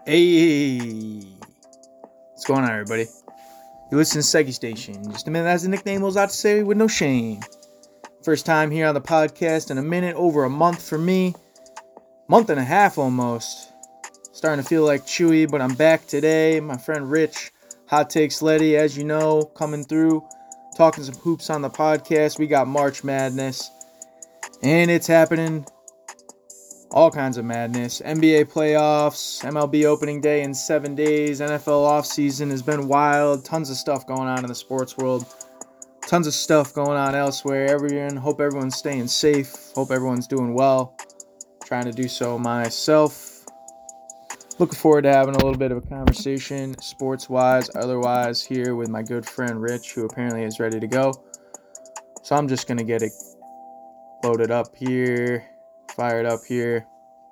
Hey, what's going on, everybody? You listen to Seggy Station. Just a minute, that's the nickname I was about to say with no shame. First time here on the podcast in a minute, over a month for me. Month and a half almost. Starting to feel like Chewy, but I'm back today. My friend Rich, Hot Takes Letty, as you know, coming through, talking some hoops on the podcast. We got March Madness, and it's happening. All kinds of madness. NBA playoffs, MLB opening day in 7 days, NFL offseason has been wild. Tons of stuff going on in the sports world. Tons of stuff going on elsewhere. Hope everyone's staying safe. Hope everyone's doing well. Trying to do so myself. Looking forward to having a little bit of a conversation, sports-wise, otherwise, here with my good friend Rich, who apparently is ready to go. So I'm just going to get it loaded up here, fired up here.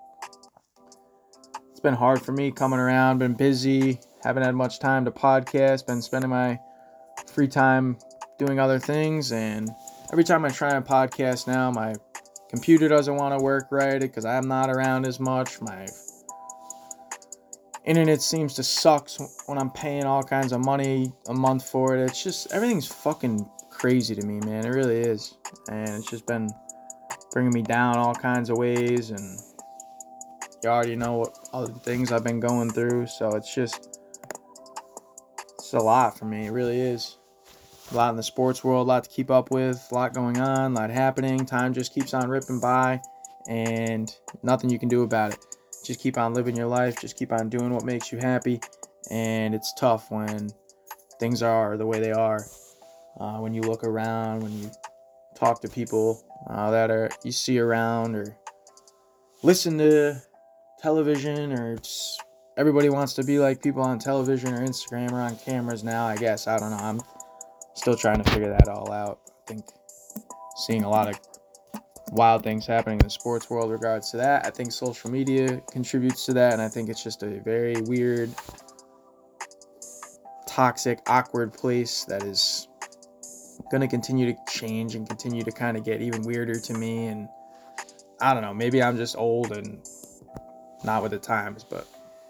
It's been hard for me coming around, been busy, haven't had much time to podcast, been spending my free time doing other things, and every time I try a podcast now, my computer doesn't want to work right because I'm not around as much. My internet seems to suck when I'm paying all kinds of money a month for it. It's just, everything's fucking crazy to me, man. It really is. And it's just been bringing me down all kinds of ways, and you already know what other things I've been going through, so it's a lot for me. It really is. A lot in the sports world, a lot to keep up with, a lot going on, a lot happening. Time just keeps on ripping by, and nothing you can do about it. Just keep on living your life, just keep on doing what makes you happy, and it's tough when things are the way they are. When you look around, when you talk to people that you see around, or listen to television, or just, everybody wants to be like people on television or Instagram or on cameras now, I guess. I don't know. I'm still trying to figure that all out. I think seeing a lot of wild things happening in the sports world in regards to that. I think social media contributes to that, and I think it's just a very weird, toxic, awkward place that is going to continue to change and continue to kind of get even weirder to me. And I don't know, maybe I'm just old and not with the times, but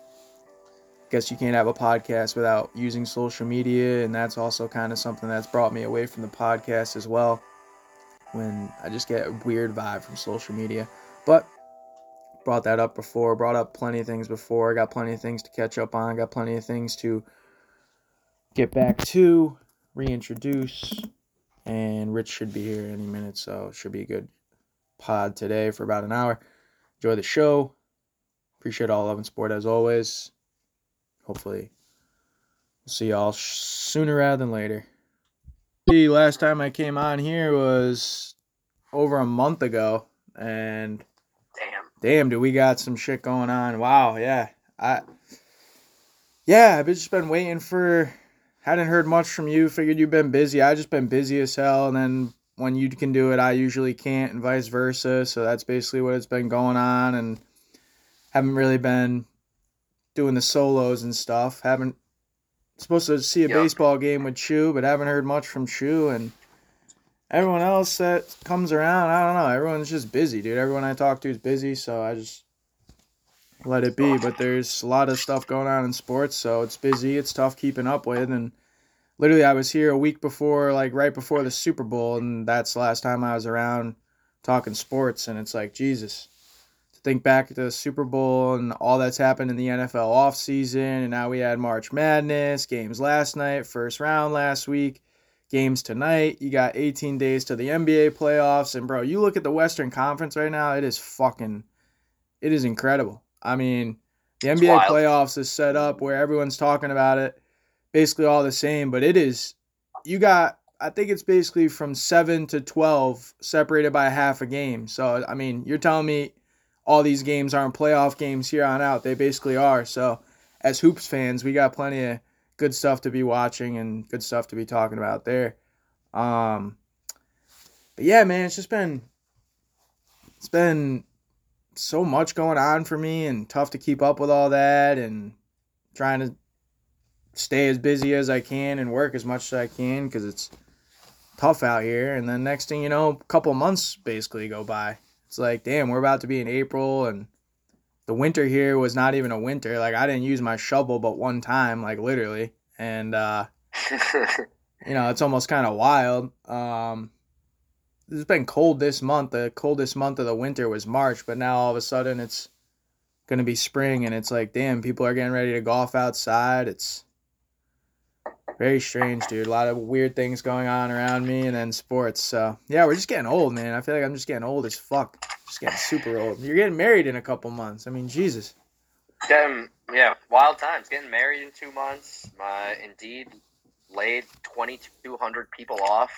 I guess you can't have a podcast without using social media, and that's also kind of something that's brought me away from the podcast as well, when I just get a weird vibe from social media. But brought up plenty of things before, got plenty of things to catch up on, got plenty of things to get back to, reintroduce, and Rich should be here any minute, so it should be a good pod today for about an hour. Enjoy the show. Appreciate all love and support as always. Hopefully we'll see y'all sooner rather than later. The last time I came on here was over a month ago, and damn, dude, we got some shit going on. Wow, yeah. I've just been waiting for, hadn't heard much from you, figured you've been busy. I just been busy as hell, and then when you can do it, I usually can't, and vice versa, so that's basically what it's been going on, and haven't really been doing the solos and stuff. Haven't supposed to see a baseball game with Chew, but haven't heard much from Chew, and everyone else that comes around, I don't know. Everyone's just busy, dude. Everyone I talk to is busy, so I just let it be. But there's a lot of stuff going on in sports, so it's busy. It's tough keeping up with, and literally I was here a week before, like right before the Super Bowl, and that's the last time I was around talking sports, and it's like, Jesus. Think back to the Super Bowl and all that's happened in the NFL offseason, and now we had March Madness, games last night, first round last week, games tonight. You got 18 days to the NBA playoffs, and bro, you look at the Western Conference right now, it is incredible. I mean, the NBA playoffs is set up where everyone's talking about it, basically all the same, but I think it's basically from 7 to 12 separated by half a game. So, I mean, you're telling me all these games aren't playoff games here on out. They basically are. So as Hoops fans, we got plenty of good stuff to be watching and good stuff to be talking about there. But yeah, man, it's been so much going on for me, and tough to keep up with all that, and trying to stay as busy as I can and work as much as I can because it's tough out here. And then next thing you know, a couple months basically go by. It's like, damn, we're about to be in April, and the winter here was not even a winter. Like I didn't use my shovel but one time, like literally. And it's almost kind of wild. It's been cold this month. The coldest month of the winter was March, but now all of a sudden it's gonna be spring, and it's like, damn, people are getting ready to golf outside. It's very strange, dude. A lot of weird things going on around me, and then sports. So yeah, we're just getting old, man. I feel like I'm just getting old as fuck. Just getting super old. You're getting married in a couple months. I mean, Jesus. Yeah, wild times. Getting married in 2 months. Indeed laid 2,200 people off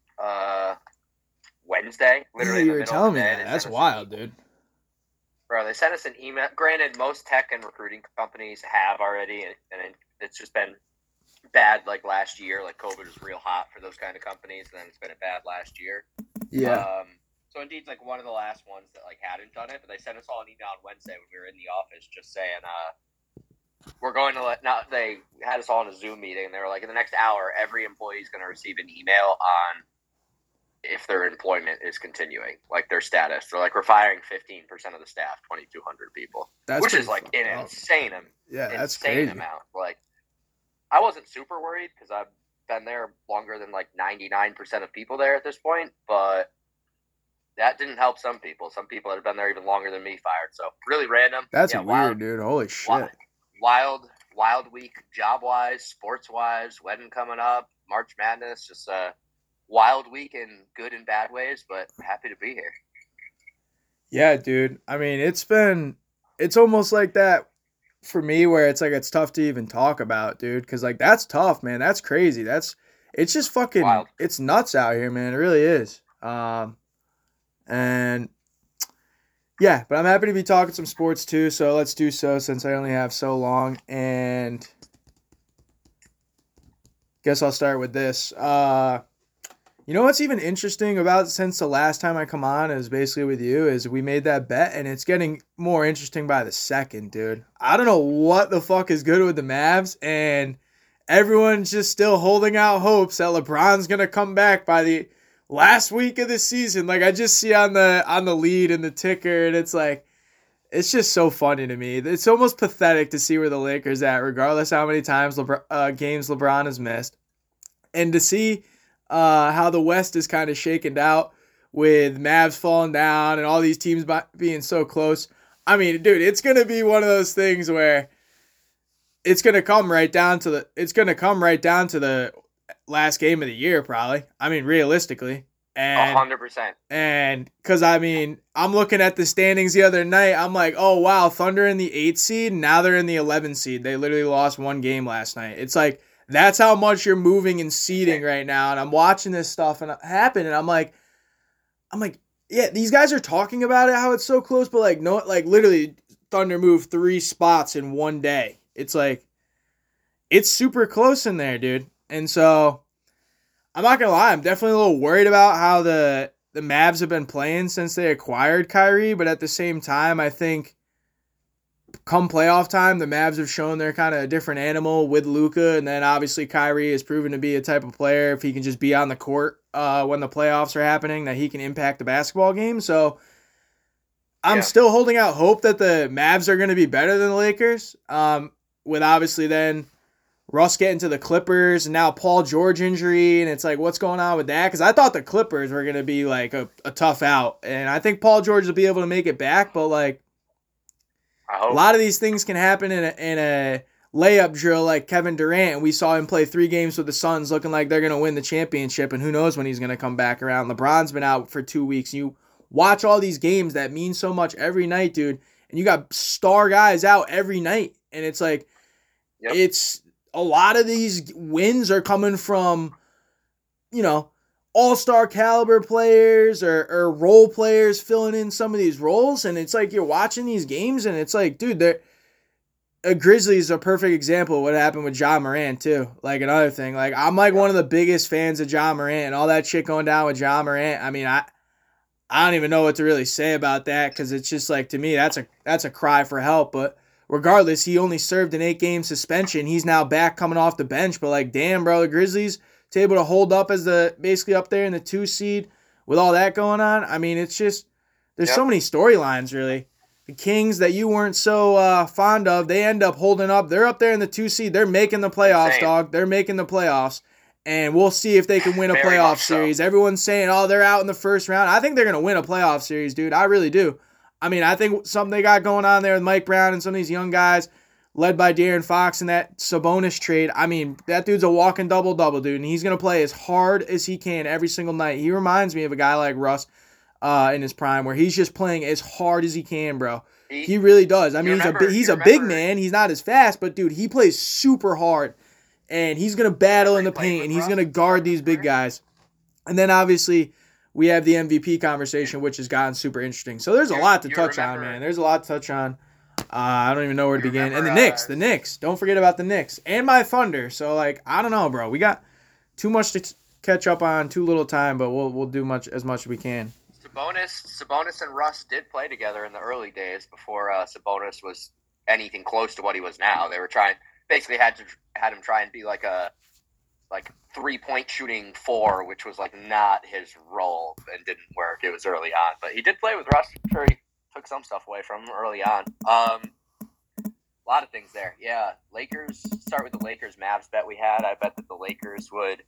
Wednesday. Literally, Yeah, you were telling me that. That's wild, dude. Bro, they sent us an email. Granted, most tech and recruiting companies have already, and it's just been bad like last year. Like COVID was real hot for those kind of companies, and then it's been a bad last year. Yeah. So Indeed's like one of the last ones that like hadn't done it, but they sent us all an email on Wednesday when we were in the office, just saying, we're going to they had us all in a Zoom meeting, and they were like, in the next hour, every employee is going to receive an email on if their employment is continuing, like their status. They're like, we're firing 15% of the staff, 2,200 people, which is like an insane amount. Like, I wasn't super worried because I've been there longer than like 99% of people there at this point, but that didn't help some people. Some people that have been there even longer than me fired. So really random. That's weird, dude. Holy shit. Wild week, job-wise, sports-wise, wedding coming up, March Madness, just a wild week in good and bad ways, but happy to be here. Yeah, dude. I mean, it's almost like that for me where it's like it's tough to even talk about, dude, because like that's tough, man. That's crazy. It's just fucking wild. It's nuts out here, man. It really is. And yeah, but I'm happy to be talking some sports too, so let's do so since I only have so long. And guess I'll start with this. You know what's even interesting about since the last time I come on is basically with you is we made that bet, and it's getting more interesting by the second, dude. I don't know what the fuck is good with the Mavs, and everyone's just still holding out hopes that LeBron's gonna come back by the last week of the season. Like I just see on the lead and the ticker, and it's like, it's just so funny to me. It's almost pathetic to see where the Lakers at, regardless how many times games LeBron has missed, and to see how the West is kind of shaken out with Mavs falling down and all these teams being so close. I mean, dude, it's gonna be one of those things where it's gonna come right down to the last game of the year, probably. I mean, realistically. And 100%. And because, I mean, I'm looking at the standings the other night. I'm like, oh, wow, Thunder in the 8th seed. Now they're in the 11th seed. They literally lost one game last night. It's like, that's how much you're moving and seeding right now. And I'm watching this stuff happen, and I'm like, yeah, these guys are talking about it, how it's so close, but like, no, like literally Thunder moved 3 spots in one day. It's like, it's super close in there, dude. And so, I'm not going to lie, I'm definitely a little worried about how the Mavs have been playing since they acquired Kyrie, but at the same time, I think come playoff time, the Mavs have shown they're kind of a different animal with Luka, and then obviously Kyrie has proven to be a type of player, if he can just be on the court when the playoffs are happening, that he can impact the basketball game. So, I'm still holding out hope that the Mavs are going to be better than the Lakers, with obviously then Russ getting to the Clippers, and now Paul George injury, and it's like, what's going on with that? Because I thought the Clippers were going to be like a tough out, and I think Paul George will be able to make it back, but like, a lot of these things can happen in a layup drill like Kevin Durant. We saw him play 3 games with the Suns looking like they're going to win the championship, and who knows when he's going to come back around. LeBron's been out for 2 weeks. You watch all these games that mean so much every night, dude, and you got star guys out every night, and it's like, it's a lot of these wins are coming from, all-star caliber players or role players filling in some of these roles. And it's like you're watching these games and it's like, dude, Grizzlies is a perfect example of what happened with Ja Morant too. Like another thing, like I'm like one of the biggest fans of Ja Morant, and all that shit going down with Ja Morant. I mean, I don't even know what to really say about that, because it's just like, to me, that's a cry for help. But regardless, he only served an 8-game suspension. He's now back coming off the bench. But like, damn, bro, the Grizzlies to able to hold up as basically up there in the 2 seed with all that going on. I mean, it's just, there's so many storylines really The Kings that you weren't so fond of, they end up holding up. They're up there in the 2 seed. They're making the playoffs, Insane. dog. They're making the playoffs. And we'll see if they can win a Very playoff much so. series. Everyone's saying, oh, they're out in the first round. I think they're going to win a playoff series, dude. I really do. I mean, I think something they got going on there with Mike Brown and some of these young guys, led by De'Aaron Fox and that Sabonis trade. I mean, that dude's a walking double-double, dude. And he's going to play as hard as he can every single night. He reminds me of a guy like Russ in his prime, where he's just playing as hard as he can, bro. He really does. I mean, he's a big man. He's not as fast, but dude, he plays super hard, and he's gonna battle in the paint, and he's gonna guard these big guys. And then obviously we have the MVP conversation, which has gotten super interesting. So there's a lot to touch on, man. There's a lot to touch on. I don't even know where to begin. And the Knicks. Don't forget about the Knicks and my Thunder. So like, I don't know, bro. We got too much to catch up on, too little time, but we'll do as much as we can. Sabonis and Russ did play together in the early days before Sabonis was anything close to what he was now. They were basically had him try and be like a 3-point shooting 4, which was like not his role and didn't work. It was early on, but he did play with Russ. I'm sure he took some stuff away from him early on. A lot of things there. Yeah, Lakers. Start with the Lakers Mavs bet we had. I bet that the Lakers would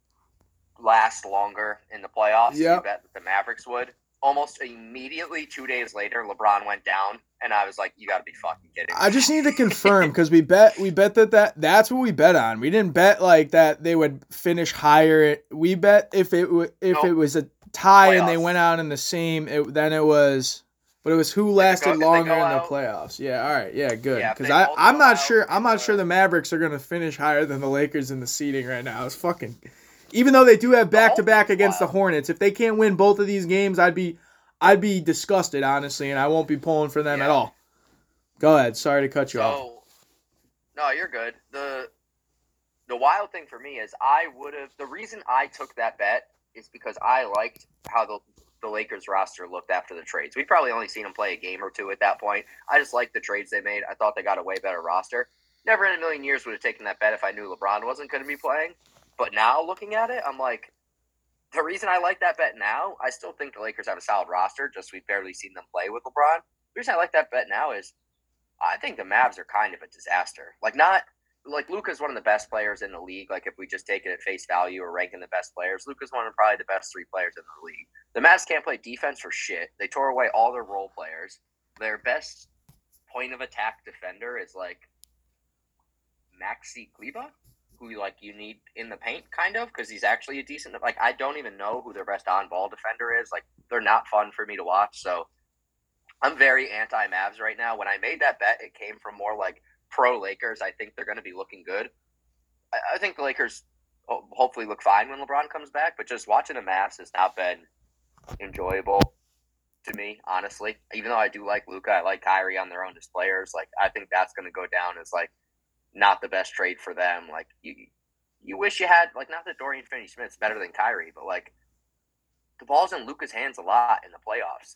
last longer in the playoffs. Yep. You bet that the Mavericks would. Almost immediately, 2 days later, LeBron went down, and I was like, "You got to be fucking kidding me." I just need to confirm, because we bet that's what we bet on. We didn't bet like that they would finish higher. We bet if it was a tie and they went out in the same, but it was who lasted longer in the playoffs. Yeah, all right, yeah, good. Because I'm not sure the Mavericks are gonna finish higher than the Lakers in the seeding right now. It's fucking. Even though they do have back-to-back against the Hornets, if they can't win both of these games, I'd be disgusted, honestly, and I won't be pulling for them at all. Go ahead. Sorry to cut you off. No, you're good. The wild thing for me is the reason I took that bet is because I liked how the Lakers roster looked after the trades. We'd probably only seen them play a game or two at that point. I just liked the trades they made. I thought they got a way better roster. Never in a million years would have taken that bet if I knew LeBron wasn't going to be playing. But now, looking at it, I'm like, the reason I like that bet now, I still think the Lakers have a solid roster, just we've barely seen them play with LeBron. The reason I like that bet now is I think the Mavs are kind of a disaster. Luka's one of the best players in the league. Like, if we just take it at face value or ranking the best players, Luka's one of probably the best 3 players in the league. The Mavs can't play defense for shit. They tore away all their role players. Their best point of attack defender is, Maxi Kleber, who you need in the paint, kind of, because he's actually a decent. I don't even know who their best on-ball defender is. They're not fun for me to watch. So I'm very anti-Mavs right now. When I made that bet, it came from more pro-Lakers. I think they're going to be looking good. I think the Lakers hopefully look fine when LeBron comes back, but just watching the Mavs has not been enjoyable to me, honestly. Even though I do like Luka, I like Kyrie on their own as players. I think that's going to go down as not the best trade for them. You wish you had not that Dorian Finney-Smith's better than Kyrie, but the ball's in Luka's hands a lot in the playoffs.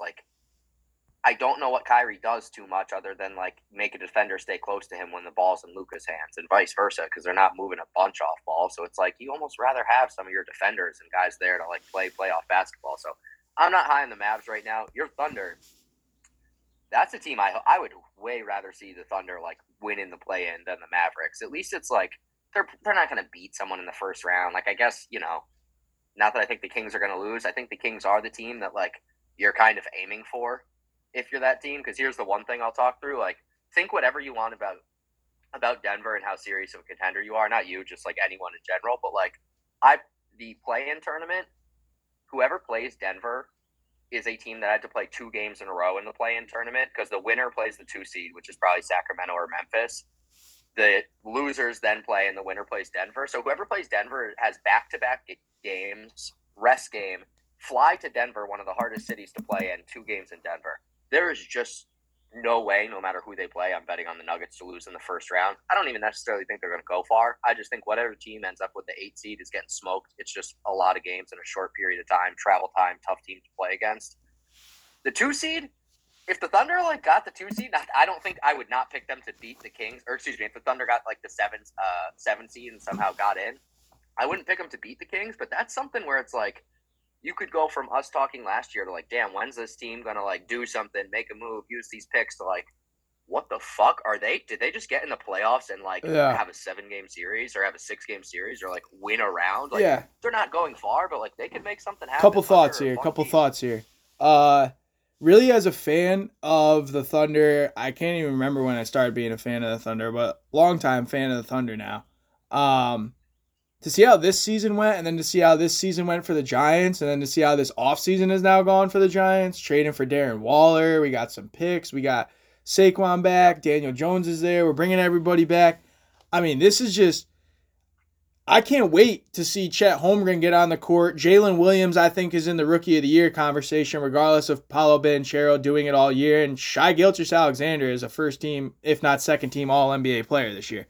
I don't know what Kyrie does too much other than make a defender stay close to him when the ball's in Luka's hands, and vice versa, because they're not moving a bunch off ball. So it's you almost rather have some of your defenders and guys there to play playoff basketball. So I'm not high on the Mavs right now. Your Thunder, that's a team I would way rather see the Thunder win in the play-in than the Mavericks. At least it's they're not going to beat someone in the first round. I guess, not that I think the Kings are going to lose. I think the Kings are the team that you're kind of aiming for if you're that team. Because here's the one thing I'll talk through. Think whatever you want about Denver and how serious of a contender you are. Not you, just anyone in general. But the play-in tournament, whoever plays Denver is a team that had to play 2 games in a row in the play-in tournament, because the winner plays the 2 seed, which is probably Sacramento or Memphis. The losers then play, and the winner plays Denver. So whoever plays Denver has back-to-back games, rest game, fly to Denver, one of the hardest cities to play in, 2 games in Denver. There is just no way, no matter who they play, I'm betting on the Nuggets to lose in the first round. I don't even necessarily think they're going to go far. I just think whatever team ends up with the 8 seed is getting smoked. It's just a lot of games in a short period of time, travel time, tough team to play against. The 2 seed, if the Thunder got the 2 seed, I don't think I would not pick them to beat the Kings. Or excuse me, if the Thunder got the 7 seed and somehow got in, I wouldn't pick them to beat the Kings. But that's something where it's you could go from us talking last year to like, damn, when's this team gonna like do something, make a move, use these picks to like, what the fuck are they? Did they just get in the playoffs and like Yeah. have a 7-game series or have a 6-game series or like win a round? Like Yeah. they're not going far, but like they could make something happen. Couple thoughts here. Really, as a fan of the Thunder, I can't even remember when I started being a fan of the Thunder, but long time fan of the Thunder now. To see how this season went, and then to see how this season went for the Giants, and then to see how this offseason has now gone for the Giants, trading for Darren Waller, we got some picks, we got Saquon back, Daniel Jones is there, we're bringing everybody back. I mean, this is just, I can't wait to see Chet Holmgren get on the court. Jalen Williams, I think, is in the Rookie of the Year conversation, regardless of Paolo Banchero doing it all year. And Shai Gilgeous-Alexander is a first-team, if not second-team All-NBA player this year.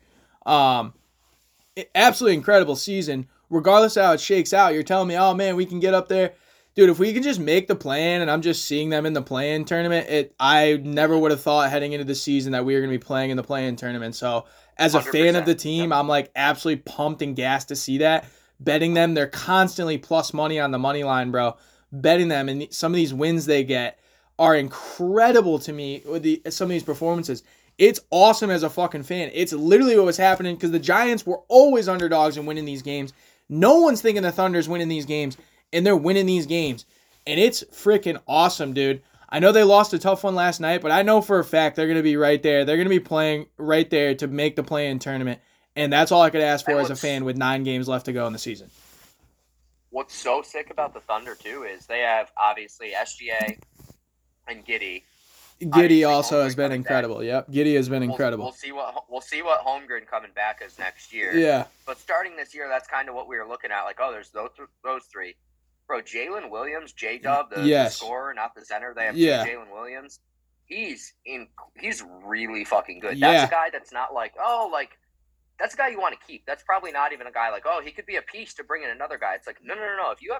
Absolutely incredible season. Regardless of how it shakes out, you're telling me, oh, man, we can get up there. Dude, if we can just make the plan, and I'm just seeing them in the play-in tournament, I never would have thought heading into the season that we were going to be playing in the play-in tournament. So as a fan of the team, I'm like absolutely pumped and gassed to see that. Betting them, they're constantly plus money on the money line, bro. Betting them, and some of these wins they get are incredible to me with some of these performances. It's awesome as a fucking fan. It's literally what was happening because the Giants were always underdogs in winning these games. No one's thinking the Thunder's winning these games, and they're winning these games. And it's freaking awesome, dude. I know they lost a tough one last night, but I know for a fact they're going to be right there. They're going to be playing right there to make the play-in tournament. And that's all I could ask for as a fan with 9 games left to go in the season. What's so sick about the Thunder, too, is they have, obviously, SGA and Giddey. Giddey also has been incredible. Back. Yep, Giddey has been incredible. We'll see what Holmgren coming back is next year. Yeah. But starting this year, that's kind of what we were looking at. Like, oh, there's those three. Bro, Jalen Williams, J-Dub, the scorer, not the center. They have Jalen Williams. He's really fucking good. That's a guy that's not like, oh, like, that's a guy you want to keep. That's probably not even a guy like, oh, he could be a piece to bring in another guy. It's like, no. If you have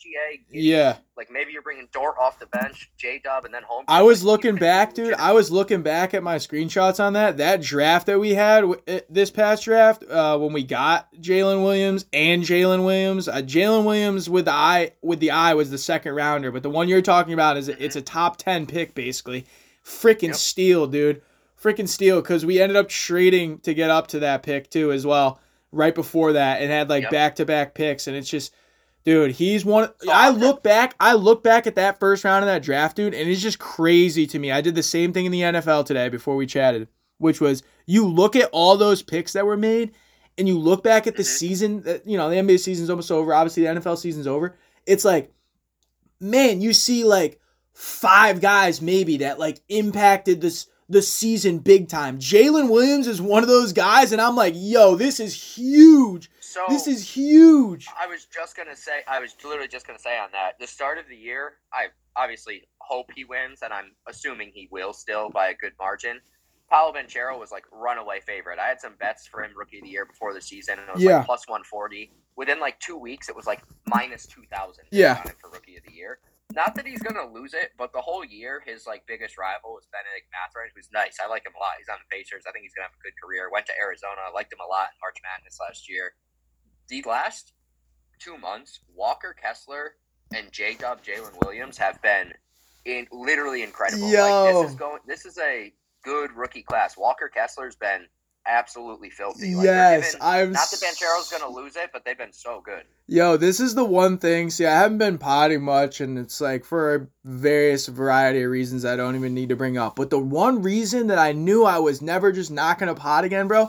SGA, like maybe you're bringing Dort off the bench, J-Dub, and then Holmgren. I was looking back, dude. I was looking back at my screenshots on that draft that we had, this past draft, when we got Jalen Williams and Jalen Williams. Jalen Williams with the eye was the second rounder, but the one you're talking about is it's a top 10 pick, basically. Freaking steal, dude. Freaking steal, because we ended up trading to get up to that pick too as well right before that, and had like back-to-back picks, and it's just, dude, he's one. I look back at that first round of that draft, dude, and it's just crazy to me. I did the same thing in the NFL today before we chatted, which was you look at all those picks that were made, and you look back at the season. You know, the NBA season's almost over. Obviously, the NFL season's over. It's like, man, you see like 5 guys maybe that like impacted the season big time. Jalen Williams is one of those guys, and I'm like, yo, this is huge. This is huge. I was literally just gonna say on that, the start of the year, I obviously hope he wins, and I'm assuming he will still by a good margin. Paolo Banchero was like runaway favorite. I had some bets for him Rookie of the Year before the season, and it was like plus 140. Within like 2 weeks, it was like minus 2,000 on him for Rookie of the Year. Not that he's going to lose it, but the whole year, his like biggest rival was Benedict Mathurin, who's nice. I like him a lot. He's on the Pacers. I think he's going to have a good career. Went to Arizona. I liked him a lot in March Madness last year. The last 2 months, Walker Kessler and J-Dub Jalen Williams have been literally incredible. Yo. Like, this is a good rookie class. Walker Kessler's been absolutely filthy. Like, yes, not that Banchero's going to lose it, but they've been so good. Yo, this is the one thing. See, I haven't been potting much, and it's like for various variety of reasons I don't even need to bring up. But the one reason that I knew I was never just not going to pot again, bro,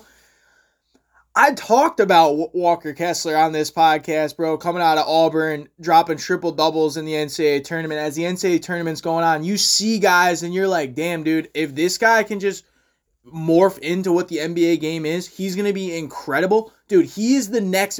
I talked about Walker Kessler on this podcast, bro, coming out of Auburn, dropping triple doubles in the NCAA tournament. As the NCAA tournament's going on, you see guys, and you're like, damn, dude, if this guy can just morph into what the NBA game is, he's going to be incredible. Dude, he is the next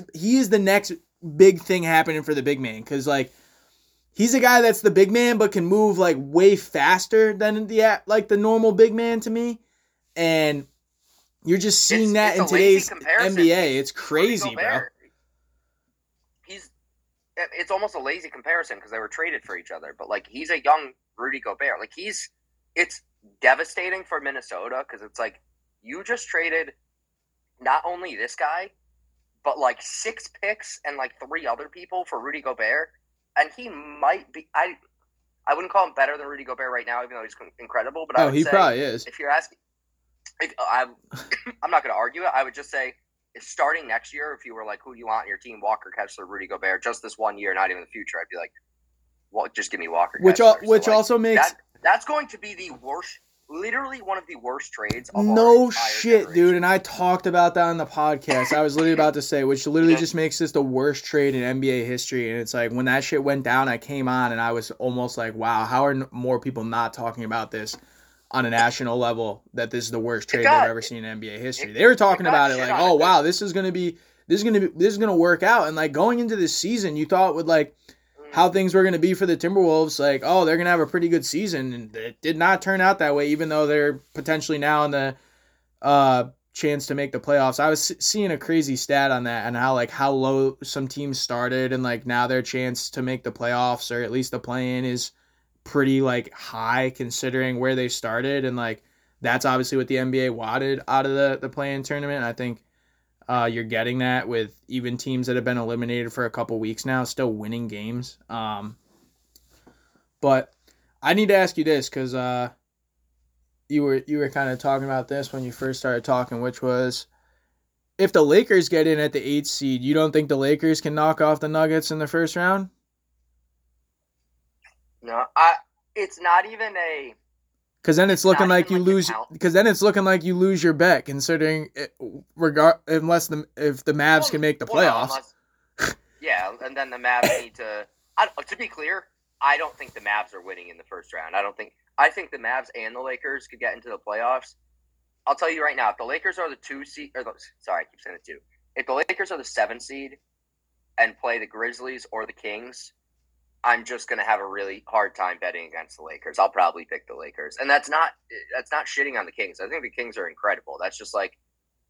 big thing happening for the big man, because like he's a guy that's the big man but can move like way faster than the normal big man to me, and you're just seeing that in today's NBA. It's crazy, bro. It's almost a lazy comparison because they were traded for each other, but like he's a young Rudy Gobert. Like it's devastating for Minnesota because it's like you just traded not only this guy, but like 6 picks and like 3 other people for Rudy Gobert. and he might be. I wouldn't call him better than Rudy Gobert right now, even though he's incredible. But I would he say probably is. if you're asking, I'm not going to argue it. I would just say, if starting next year, if you were like, who do you want in your team, Walker Kessler, Rudy Gobert, just this 1 year, not even the future, I'd be like, well, just give me Walker. Which also makes that's going to be the worst. Literally one of the worst trades of no shit, generation. dude. And I talked about that on the podcast. I was literally about to say, which literally just makes this the worst trade in NBA history. And it's like when that shit went down, I came on and I was almost like, wow, how are more people not talking about this on a national level? That this is the worst trade they've ever seen in NBA history. They were talking about it like, oh wow, this is gonna work out. And like going into this season, you thought with like how things were going to be for the Timberwolves, like, oh, they're going to have a pretty good season. And it did not turn out that way, even though they're potentially now in the chance to make the playoffs. I was seeing a crazy stat on that and how low some teams started and like now their chance to make the playoffs or at least the play-in is pretty like high considering where they started. And like that's obviously what the NBA wanted out of the play-in tournament. And I think you're getting that with even teams that have been eliminated for a couple weeks now, still winning games. But I need to ask you this because you were kind of talking about this when you first started talking, which was if the Lakers get in at the 8th seed, you don't think the Lakers can knock off the Nuggets in the first round? No, it's not even a. Because then it's looking like you lose. Because then it's looking like you lose your bet, considering if the Mavs can make the playoffs. Yeah, and then the Mavs need to. To be clear, I don't think the Mavs are winning in the first round. I think the Mavs and the Lakers could get into the playoffs. I'll tell you right now, if the Lakers are the 2 seed, I keep saying the 2. If the Lakers are the 7 seed and play the Grizzlies or the Kings, I'm just going to have a really hard time betting against the Lakers. I'll probably pick the Lakers. And that's not shitting on the Kings. I think the Kings are incredible. That's just like,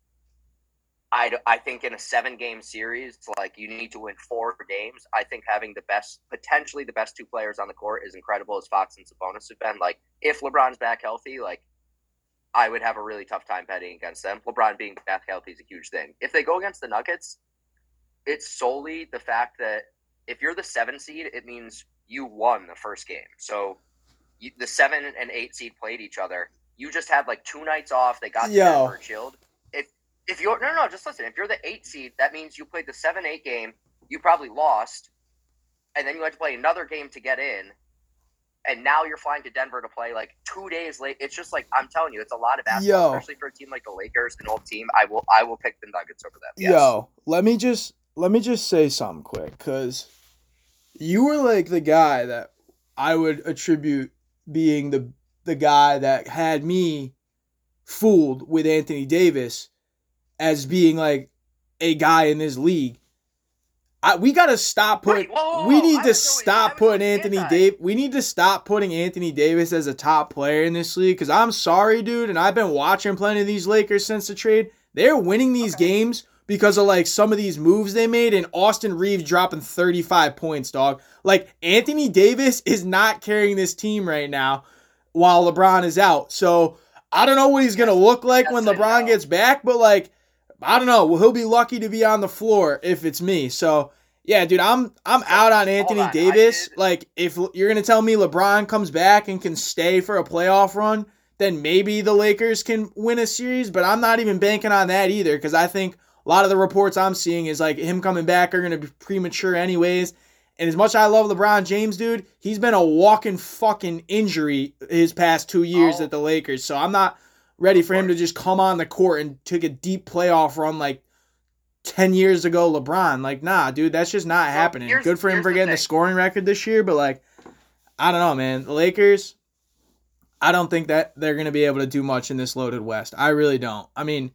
I think in a 7-game series, like you need to win 4 games. I think having potentially the best 2 players on the court is incredible as Fox and Sabonis have been. Like if LeBron's back healthy, like I would have a really tough time betting against them. LeBron being back healthy is a huge thing. If they go against the Nuggets, it's solely the fact that if you're the 7 seed, it means you won the first game. So the 7 and 8 seed played each other. You just had like 2 nights off. They got Denver chilled. If you're just listen. If you're the 8 seed, that means you played the 7-8 game. You probably lost, and then you had to play another game to get in. And now you're flying to Denver to play like 2 days late. It's just like I'm telling you, it's a lot of basketball, especially for a team like the Lakers, an old team. I will pick the Nuggets over them. Yes. Let me just say something quick because you were like the guy that I would attribute being the guy that had me fooled with Anthony Davis as being like a guy in this league. We gotta stop putting. We need to stop putting Anthony Davis. We need to stop putting Anthony Davis as a top player in this league. Because I'm sorry, dude, and I've been watching plenty of these Lakers since the trade. They're winning these games because of like some of these moves they made, and Austin Reeves dropping 35 points, dog. Like Anthony Davis is not carrying this team right now while LeBron is out. So I don't know what he's gonna look like when LeBron gets back, but like. I don't know. Well, he'll be lucky to be on the floor if it's me. So, yeah, dude, I'm out on Anthony Davis. Like, if you're going to tell me LeBron comes back and can stay for a playoff run, then maybe the Lakers can win a series. But I'm not even banking on that either because I think a lot of the reports I'm seeing is like him coming back are going to be premature anyways. And as much as I love LeBron James, dude, he's been a walking fucking injury his past 2 years at the Lakers. So I'm not ready for him to just come on the court and take a deep playoff run like 10 years ago LeBron. Like, nah, dude, that's just not happening. Good for him for getting the scoring record this year, but like, I don't know, man. The Lakers, I don't think that they're going to be able to do much in this loaded West. I really don't. I mean,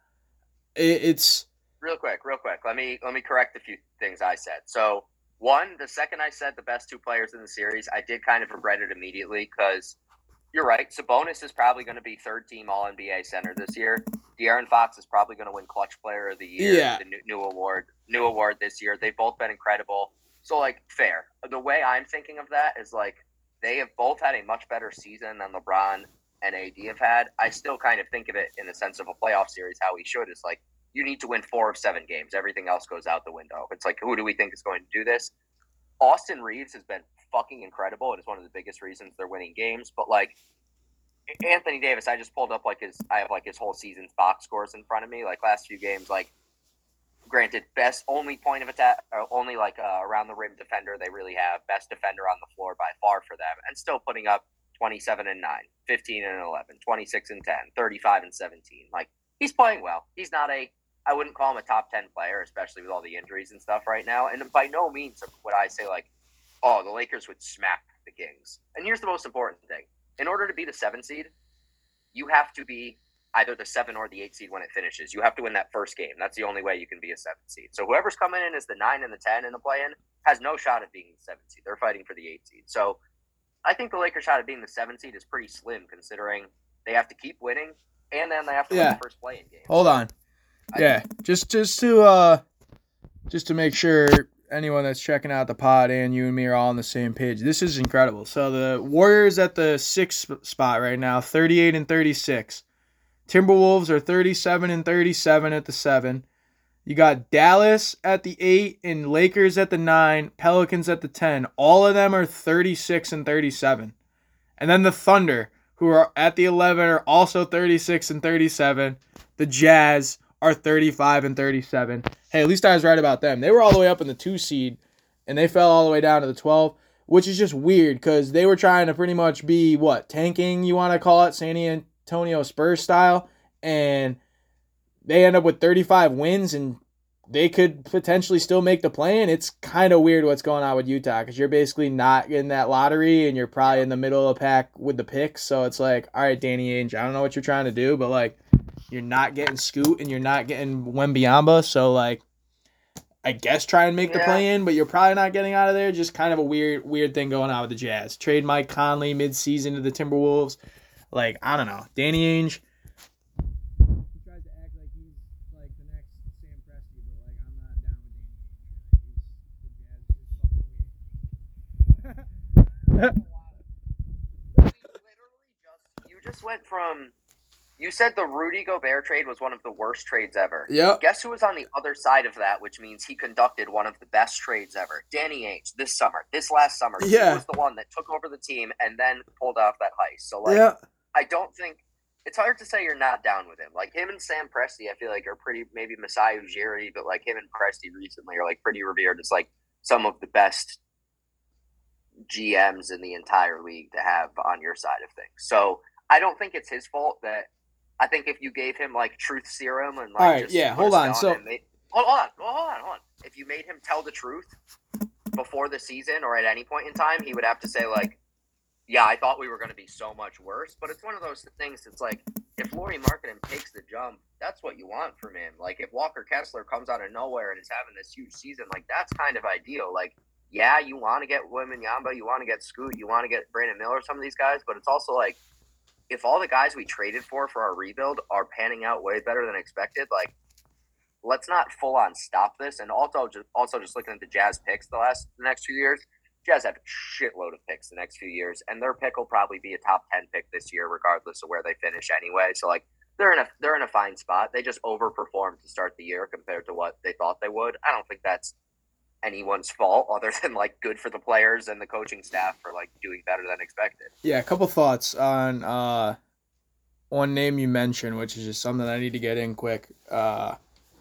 it's... Real quick. Let me correct a few things I said. So, one, the second I said the best 2 players in the series, I did kind of regret it immediately because... You're right. Sabonis is probably going to be 3rd-team All-NBA center this year. De'Aaron Fox is probably going to win Clutch Player of the Year, the new award this year. They've both been incredible. So, like, fair. The way I'm thinking of that is, like, they have both had a much better season than LeBron and AD have had. I still kind of think of it in the sense of a playoff series, how we should. Is like, you need to win 4 of 7 games. Everything else goes out the window. It's like, who do we think is going to do this? Austin Reeves has been fucking incredible and is one of the biggest reasons they're winning games. But like Anthony Davis, I just pulled up I have his whole season's box scores in front of me. Like last few games, like granted, best only point of attack, or only around the rim defender they really have, best defender on the floor by far for them, and still putting up 27 and 9, 15 and 11, 26 and 10, 35 and 17. Like he's playing well. He's not I wouldn't call him a top 10 player, especially with all the injuries and stuff right now. And by no means would I say oh, the Lakers would smack the Kings. And here's the most important thing: in order to be the 7 seed, you have to be either the 7 or the 8 seed when it finishes. You have to win that first game. That's the only way you can be a 7 seed. So whoever's coming in as the 9 and the 10 in the play-in has no shot at being the 7 seed. They're fighting for the 8 seed. So I think the Lakers' shot at being the 7 seed is pretty slim, considering they have to keep winning and then they have to win the first play-in game. Hold on. Just to make sure anyone that's checking out the pod and you and me are all on the same page. This is incredible. So the Warriors at the 6th spot right now, 38 and 36. Timberwolves are 37 and 37 at the 7. You got Dallas at the 8 and Lakers at the 9, Pelicans at the 10. All of them are 36 and 37. And then the Thunder, who are at the 11, are also 36 and 37. The Jazz are 35 and 37. Hey, at least I was right about them. They were all the way up in the 2 seed, and they fell all the way down to the 12, which is just weird because they were trying to pretty much be, tanking, you want to call it, San Antonio Spurs style, and they end up with 35 wins, and they could potentially still make the play-in. It's kind of weird what's going on with Utah because you're basically not in that lottery, and you're probably in the middle of the pack with the picks, so it's like, all right, Danny Ainge, I don't know what you're trying to do, but, you're not getting Scoot and you're not getting Wembyamba, so I guess try and make the play-in, but you're probably not getting out of there. Just kind of a weird thing going on with the Jazz. Trade Mike Conley mid-season to the Timberwolves. I don't know. Danny Ainge, he tries to act like he's the next Sam Presti, but I'm not down with Danny Ainge. You just went from. You said the Rudy Gobert trade was one of the worst trades ever. Yep. Guess who was on the other side of that, which means he conducted one of the best trades ever? Danny Ainge, this last summer. Yeah. He was the one that took over the team and then pulled off that heist. So, I don't think – it's hard to say you're not down with him. Him and Sam Presti, I feel are pretty – maybe Masai Ujiri, but, him and Presti recently are, pretty revered as, some of the best GMs in the entire league to have on your side of things. So, I don't think it's his fault that – I think if you gave him truth serum and all right, hold on. So hold on. If you made him tell the truth before the season or at any point in time, he would have to say yeah, I thought we were going to be so much worse. But it's one of those things that's if Lauri Markkanen takes the jump, that's what you want from him. If Walker Kessler comes out of nowhere and is having this huge season, that's kind of ideal. Yeah, you want to get Wembanyama, you want to get Scoot, you want to get Brandon Miller, some of these guys, but it's also if all the guys we traded for our rebuild are panning out way better than expected, let's not full on stop this. And also just looking at the Jazz picks the next few years, Jazz have a shitload of picks the next few years, and their pick will probably be a top 10 pick this year, regardless of where they finish anyway. So they're in a fine spot. They just overperformed to start the year compared to what they thought they would. I don't think that's anyone's fault other than good for the players and the coaching staff for doing better than expected. Yeah, a couple thoughts on one name you mentioned, which is just something I need to get in quick. Kind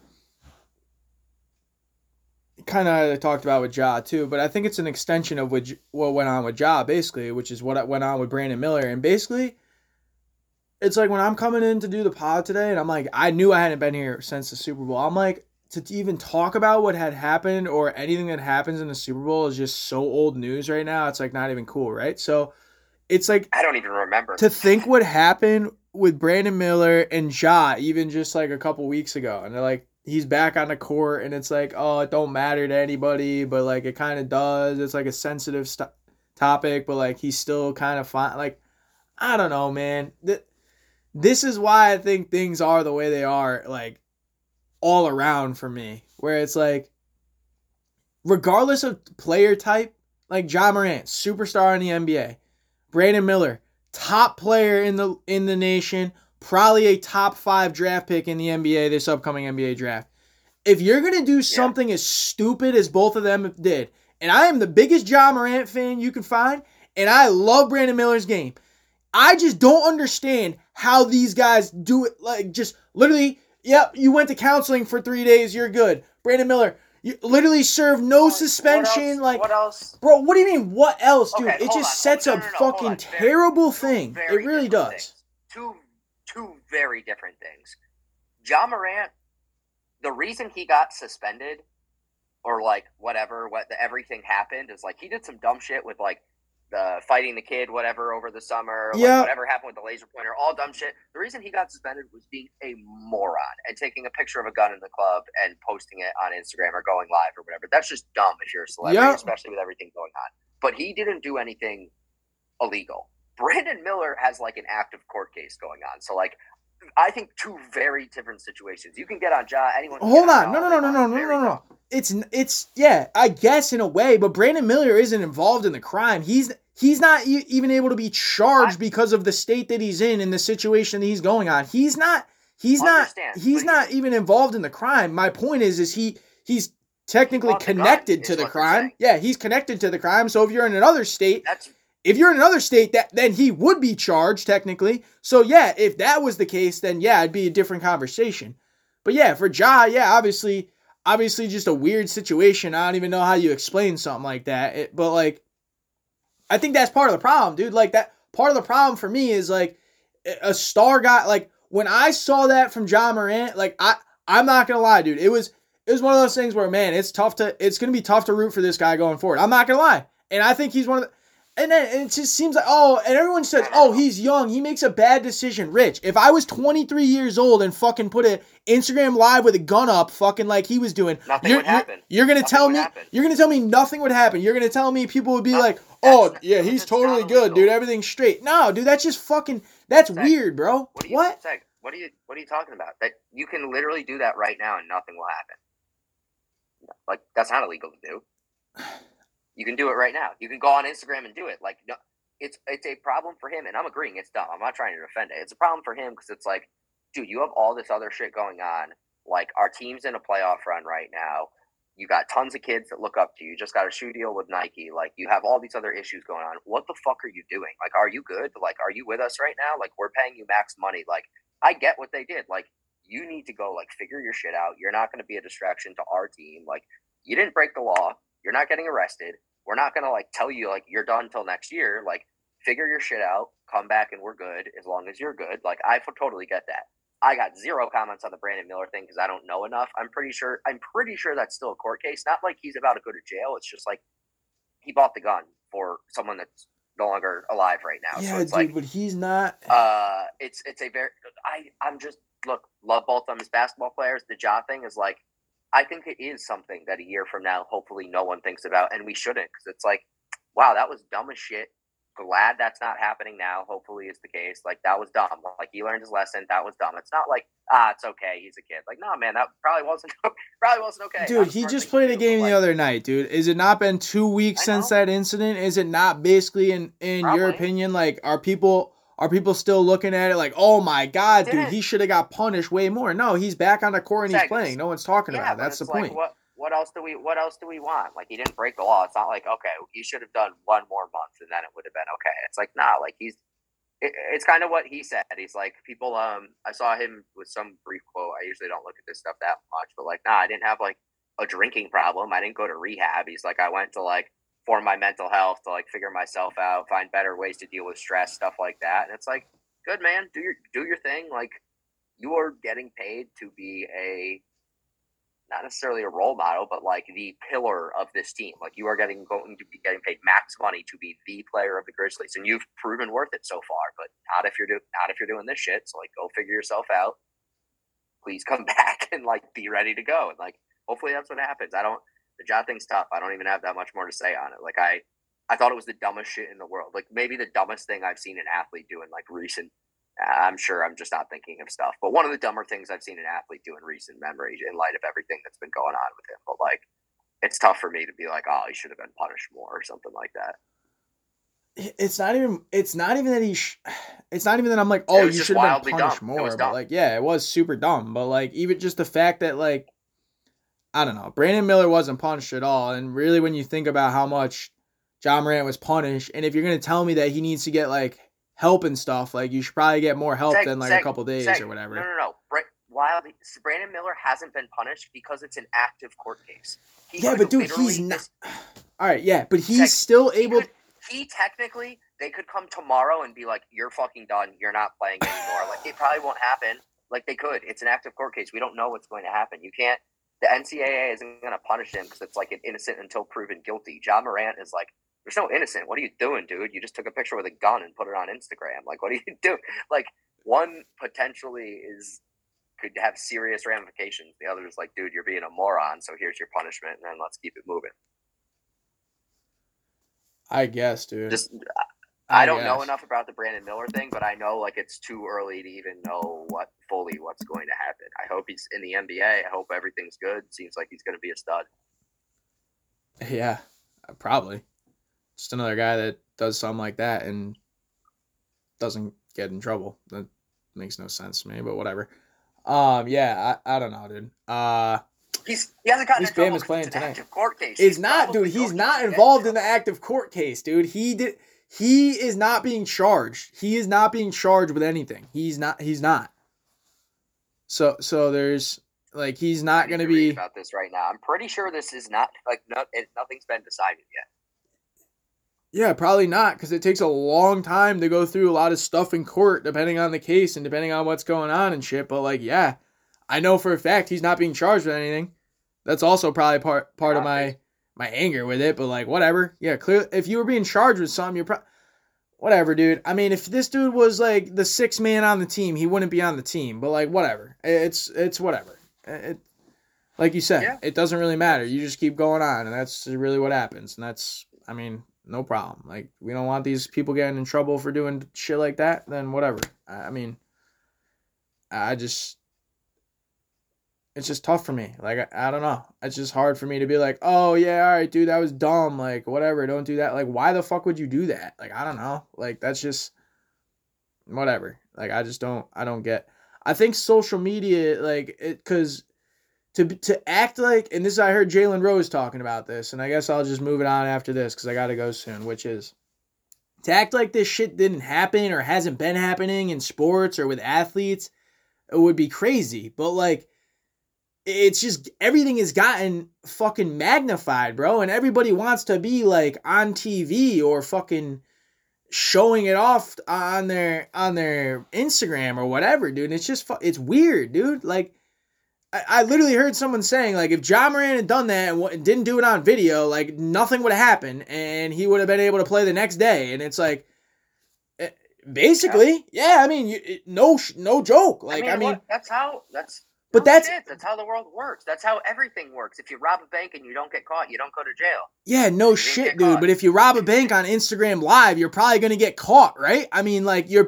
of talked about with Ja too, but I think it's an extension of what went on with Ja basically, which is what went on with Brandon Miller. And basically, it's when I'm coming in to do the pod today, and I'm I knew I hadn't been here since the Super Bowl. I'm to even talk about what had happened or anything that happens in the Super Bowl is just so old news right now. It's not even cool, right? So it's I don't even remember. To think what happened with Brandon Miller and Ja even just a couple weeks ago. And they're he's back on the court, and it's oh, it don't matter to anybody, but it kind of does. It's a sensitive topic, but he's still kind of fine. I don't know, man. This is why I think things are the way they are, all around for me, where it's regardless of player type, Ja Morant, superstar in the NBA, Brandon Miller, top player in the nation, probably a top 5 draft pick in the NBA this upcoming NBA draft. If you're gonna do something as stupid as both of them did and I am the biggest Ja Morant fan you can find, and I love Brandon Miller's game. I just don't understand how these guys do it. Like, just literally, yep, you went to counseling for 3 days, you're good. Brandon Miller, you literally served no suspension. What else? Bro, what do you mean, what else, dude? Okay, It just sets a fucking Very, terrible thing. It really does. Things. Two very different things. Ja Morant, the reason he got suspended or like whatever, everything happened is like he did some dumb shit with like the fighting the kid, whatever, over the summer, Yeah. like whatever happened with the laser pointer, all dumb shit. The reason he got suspended was being a moron and taking a picture of a gun in the club and posting it on Instagram or going live or whatever. That's just dumb if you're a celebrity, Yeah. especially with everything going on. But he didn't do anything illegal. Brandon Miller has like an active court case going on. So like, I think two very different situations. You can get on Ja. Anyone. Hold on, no. It's yeah, I guess in a way, but Brandon Miller isn't involved in the crime. He's not even able to be charged because of the state that he's in the situation that he's going on. He's not even involved in the crime. My point is he's technically connected to the crime. Yeah, he's connected to the crime. So if you're in another state, then he would be charged technically. So yeah, if that was the case, then yeah, it'd be a different conversation. But yeah, for Ja, yeah, obviously just a weird situation. I don't even know how you explain something like that. But like, I think that's part of the problem, dude. Like, that part of the problem for me is like a star guy. Like, when I saw that from Ja Morant, like I'm not gonna lie, dude. It was one of those things where, man, it's gonna be tough to root for this guy going forward. I'm not gonna lie, and I think he's one of the. And then it just seems like, and everyone says, he's young, he makes a bad decision. Rich, if I was 23 years old and fucking put an Instagram live with a gun up, fucking like he was doing, nothing would happen. You're gonna tell me nothing would happen. You're gonna tell me people would be like, he's totally good, dude. Everything's straight. No, dude, that's just fucking. That's weird, bro. What? What are you talking about? That you can literally do that right now and nothing will happen. Like, that's not illegal to do. You can do it right now. You can go on Instagram and do it. Like, no, it's a problem for him, and I'm agreeing it's dumb. I'm not trying to defend it. It's a problem for him because it's like, dude, you have all this other shit going on. Like, our team's in a playoff run right now. You got tons of kids that look up to you. You just got a shoe deal with Nike. Like, you have all these other issues going on. What the fuck are you doing? Like, are you good? Like, are you with us right now? Like, we're paying you max money. Like, I get what they did. Like, you need to go, like, figure your shit out. You're not going to be a distraction to our team. Like, you didn't break the law. You're not getting arrested. We're not going to, like, tell you, like, you're done until next year. Like, figure your shit out. Come back and we're good as long as you're good. Like, I totally get that. I got zero comments on the Brandon Miller thing because I don't know enough. I'm pretty sure that's still a court case. Not like he's about to go to jail. It's just like he bought the gun for someone that's no longer alive right now. Yeah, so it's dude, like, but he's not. It's a very. I'm just love both of them as basketball players. The Ja thing is like, I think it is something that a year from now, hopefully, no one thinks about, and we shouldn't, because it's like, wow, that was dumb as shit. Glad that's not happening now. Hopefully, is the case. Like, that was dumb. Like, he learned his lesson. That was dumb. It's not like, it's okay. He's a kid. Like, no, man, that probably wasn't okay. Dude, he just played a game the other night, dude. Is it not been 2 weeks since that incident? Is it not basically, in your opinion, like, are people still looking at it like, oh my god, dude, he should have got punished way more? No, he's back on the court and he's playing. No one's talking about it. That's the point. What else do we want? Like, he didn't break the law. It's not like, okay, he should have done one more month and then it would have been okay. It's like, nah, like, it's kind of what he said. He's like, people, I saw him with some brief quote. I usually don't look at this stuff that much, but like, nah, I didn't have like a drinking problem. I didn't go to rehab. He's like, I went to like for my mental health to like figure myself out, find better ways to deal with stress, stuff like that. And it's like, good, man, do your thing. Like, you are getting paid to be not necessarily a role model, but like the pillar of this team. Like, you are going to be getting paid max money to be the player of the Grizzlies, and you've proven worth it so far. But not if you're doing this shit. So like, go figure yourself out. Please come back and like be ready to go. And like, hopefully that's what happens. The Ja thing's tough. I don't even have that much more to say on it. Like, I thought it was the dumbest shit in the world. Like, maybe the dumbest thing I've seen an athlete do in like recent. I'm sure I'm just not thinking of stuff, but one of the dumber things I've seen an athlete do in recent memory, in light of everything that's been going on with him. But like, it's tough for me to be like, oh, he should have been punished more or something like that. It's not even that it's not even that I'm like, oh, you should have been punished more. But like, yeah, it was super dumb. But like, even just the fact that like, I don't know. Brandon Miller wasn't punished at all. And really, when you think about how much Ja Morant was punished, and if you're going to tell me that he needs to get, like, help and stuff, like, you should probably get more help than, like, a couple days or whatever. No. While Brandon Miller hasn't been punished because it's an active court case. Yeah, but dude, he's not. All right, yeah, but he's still able. He technically, they could come tomorrow and be like, "You're fucking done. You're not playing anymore." Like, it probably won't happen. Like, they could. It's an active court case. We don't know what's going to happen. You can't. The NCAA isn't going to punish him because it's like an innocent until proven guilty. Ja Morant is like, there's no innocent. What are you doing, dude? You just took a picture with a gun and put it on Instagram. Like, what are you doing? Like, one potentially could have serious ramifications. The other is like, dude, you're being a moron, so here's your punishment, and then let's keep it moving. I guess, dude. I don't know enough about the Brandon Miller thing, but I know, like, it's too early to even know what's going to happen. I hope he's in the NBA. I hope everything's good. Seems like he's going to be a stud. Yeah, probably. Just another guy that does something like that and doesn't get in trouble. That makes no sense to me, but whatever. Yeah, I don't know, dude. He hasn't gotten in trouble is playing it's an tonight. Active court case. It's not, dude. He's not involved in the active court case, dude. He is not being charged. He is not being charged with anything. He's not. So there's, like, he's not going to be about this right now. I'm pretty sure this is not, like, nothing's been decided yet. Yeah, probably not, because it takes a long time to go through a lot of stuff in court, depending on the case and depending on what's going on and shit. But, like, yeah, I know for a fact he's not being charged with anything. That's also probably part of my anger with it. But, like, whatever. Yeah, clearly, if you were being charged with something, you're whatever, dude. I mean, if this dude was, like, the sixth man on the team, he wouldn't be on the team. But, like, whatever. It's whatever. Like you said, It doesn't really matter. You just keep going on, and that's really what happens. And that's, I mean, no problem. Like, we don't want these people getting in trouble for doing shit like that, then whatever. I mean, it's just tough for me. Like, I don't know. It's just hard for me to be like, oh, yeah, all right, dude, that was dumb. Like, whatever, don't do that. Like, why the fuck would you do that? Like, I don't know. Like, that's just whatever. Like, I don't get. I think social media, like, because to act like, and this, I heard Jalen Rose talking about this, and I guess I'll just move it on after this because I got to go soon, which is to act like this shit didn't happen or hasn't been happening in sports or with athletes, it would be crazy. But, like, it's just everything has gotten fucking magnified, bro, and everybody wants to be, like, on TV or fucking showing it off on their Instagram or whatever, dude. And it's just it's weird, dude. Like, I literally heard someone saying, like, if Ja Morant had done that and didn't do it on video, like, nothing would have happened, and he would have been able to play the next day. And it's like, basically, yeah. I mean, no joke. Like, I mean, that's how the world works. That's how everything works. If you rob a bank and you don't get caught, you don't go to jail. Yeah, no shit, dude. But if you rob a bank on Instagram Live, you're probably gonna get caught, right? I mean, like, you're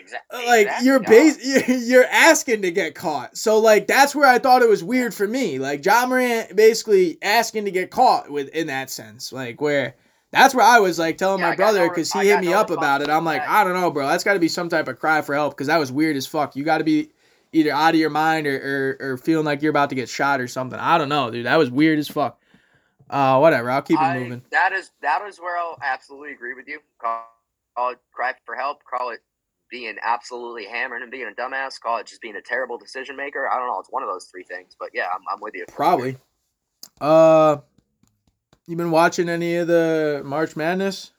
asking to get caught. So, like, that's where I thought it was weird for me. Like, Ja Morant basically asking to get caught in that sense. Like, where that's where I was, like, telling my brother, because he hit me up about it. I'm like, I don't know, bro. That's got to be some type of cry for help, because that was weird as fuck. You got to be either out of your mind or feeling like you're about to get shot or something. I don't know, dude. That was weird as fuck. Whatever. I'll keep it moving. That is where I'll absolutely agree with you. Call it cry for help. Call it being absolutely hammered and being a dumbass. Call it just being a terrible decision maker. I don't know. It's one of those three things. But yeah, I'm with you. Probably. You been watching any of the March Madness?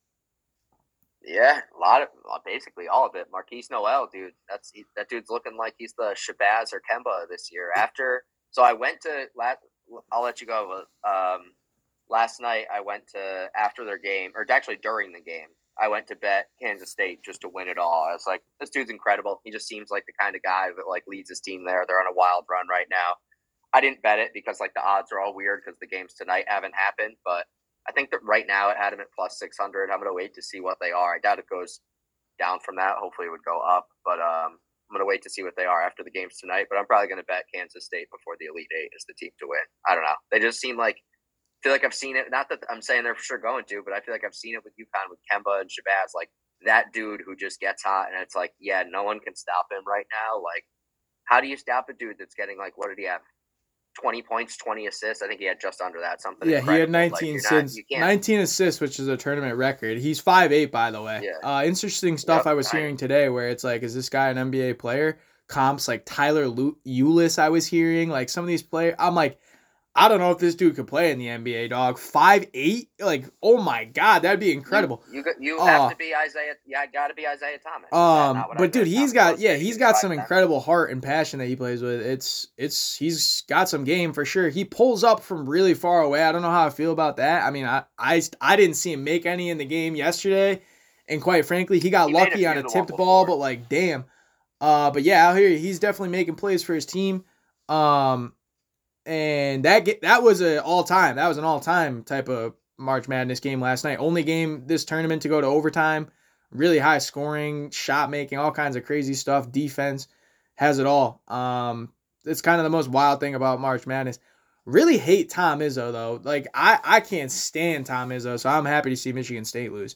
Yeah, basically all of it. Marquise Noel, dude. That dude's looking like he's the Shabazz or Kemba this year. So I went to I'll let you go. Last night I went to, after their game, or actually during the game, I went to bet Kansas State just to win it all. I was like, this dude's incredible. He just seems like the kind of guy that, like, leads his team there. They're on a wild run right now. I didn't bet it because, like, the odds are all weird because the games tonight haven't happened. But I think that right now it had him at plus 600. I'm going to wait to see what they are. I doubt it goes down from that. Hopefully it would go up. But I'm going to wait to see what they are after the games tonight. But I'm probably going to bet Kansas State before the Elite Eight is the team to win. I don't know. They just seem like, I feel like I've seen it. Not that I'm saying they're for sure going to, but I feel like I've seen it with UConn, with Kemba and Shabazz. Like, that dude who just gets hot, and it's like, yeah, no one can stop him right now. Like, how do you stop a dude that's getting, like, what did he have? 20 points, 20 assists. I think he had just under that, something Yeah, he had incredible. 19 assists, which is a tournament record. He's 5'8", by the way. Yeah. Interesting stuff I was hearing today where it's like, is this guy an NBA player? Comps like Tyler Ulis I was hearing. Like some of these players, I'm like, I don't know if this dude could play in the NBA, dog. 5'8", like, oh my god, that'd be incredible. You have to be Isaiah. Yeah, got to be Isaiah Thomas. But dude, he's got some incredible heart and passion that he plays with. He's got some game for sure. He pulls up from really far away. I don't know how I feel about that. I mean, I didn't see him make any in the game yesterday, and quite frankly, he got lucky on a tipped ball. But like, damn. But yeah, out here he's definitely making plays for his team. And that was an all-time type of March Madness game last night. Only game this tournament to go to overtime. Really high scoring, shot making, all kinds of crazy stuff. Defense has it all. It's kind of the most wild thing about March Madness. Really hate Tom Izzo though. Like I can't stand Tom Izzo, so I'm happy to see Michigan State lose.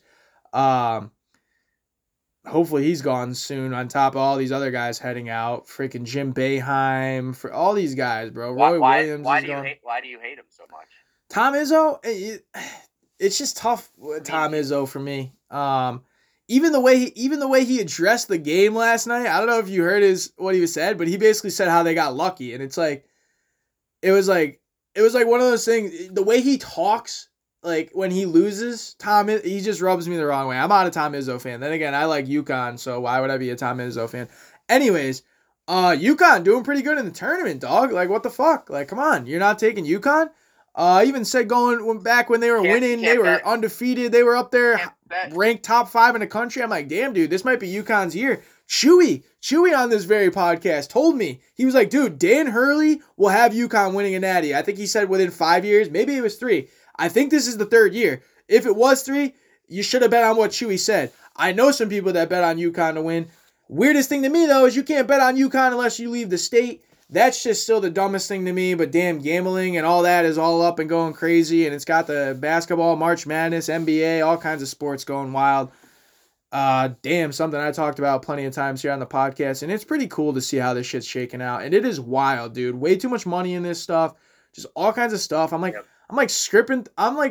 Hopefully he's gone soon on top of all these other guys heading out. Freaking Jim Boeheim, for all these guys, bro. Roy Williams why do you hate him so much? Tom Izzo, it's just tough with Tom Izzo for me. Even the way he addressed the game last night, I don't know if you heard what he said, but he basically said how they got lucky, and it was like one of those things. The way he talks, like when he loses, he just rubs me the wrong way. I'm not a Tom Izzo fan. Then again, I like UConn, so why would I be a Tom Izzo fan? Anyways, UConn doing pretty good in the tournament, dog. Like what the fuck? Like come on, you're not taking UConn? I even said going back when they were winning, they were undefeated. They were up there, ranked top 5 in the country. I'm like, damn, dude, this might be UConn's year. Chewy on this very podcast told me, he was like, dude, Dan Hurley will have UConn winning a natty. I think he said within 5 years. Maybe it was 3. I think this is the 3rd year. If it was 3, you should have bet on what Chewy said. I know some people that bet on UConn to win. Weirdest thing to me, though, is you can't bet on UConn unless you leave the state. That's just still the dumbest thing to me, but damn, gambling and all that is all up and going crazy, and it's got the basketball, March Madness, NBA, all kinds of sports going wild. Damn, something I talked about plenty of times here on the podcast, and it's pretty cool to see how this shit's shaking out, and it is wild, dude. Way too much money in this stuff, just all kinds of stuff. I'm like scrolling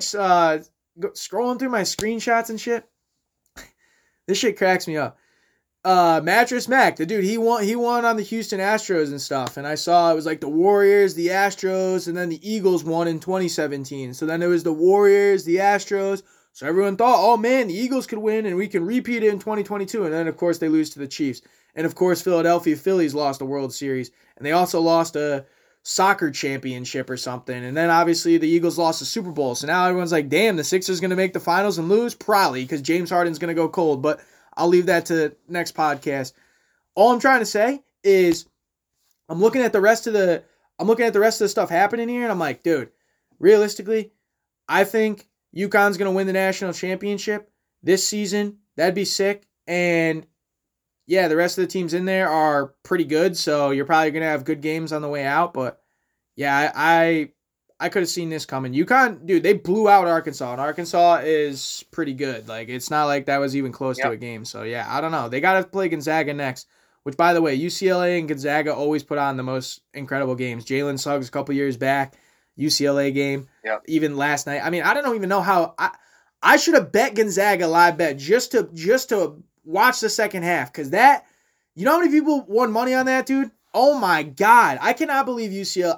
through my screenshots and shit. This shit cracks me up. Mattress Mac, the dude, he won on the Houston Astros and stuff, and I saw it was like the Warriors, the Astros, and then the Eagles won in 2017. So then it was the Warriors, the Astros. So everyone thought, oh man, the Eagles could win and we can repeat it in 2022. And then of course they lose to the Chiefs. And of course Philadelphia Phillies lost the World Series, and they also lost a soccer championship or something. And then obviously the Eagles lost the Super Bowl. So now everyone's like, damn, the Sixers going to make the finals and lose? Probably, because James Harden's going to go cold. But I'll leave that to next podcast. All I'm trying to say is I'm looking at the rest of the stuff happening here, and I'm like, dude, realistically, I think UConn's going to win the national championship this season. That'd be sick. And yeah, the rest of the teams in there are pretty good, so you're probably going to have good games on the way out. But yeah, I could have seen this coming. UConn, dude, they blew out Arkansas, and Arkansas is pretty good. Like, it's not like that was even close to a game. So, yeah, I don't know. They got to play Gonzaga next, which, by the way, UCLA and Gonzaga always put on the most incredible games. Jalen Suggs a couple years back, UCLA game, even last night. I mean, I don't even know how I should have bet Gonzaga live bet just to watch the second half, because that, you know how many people won money on that, dude? Oh my God! I cannot believe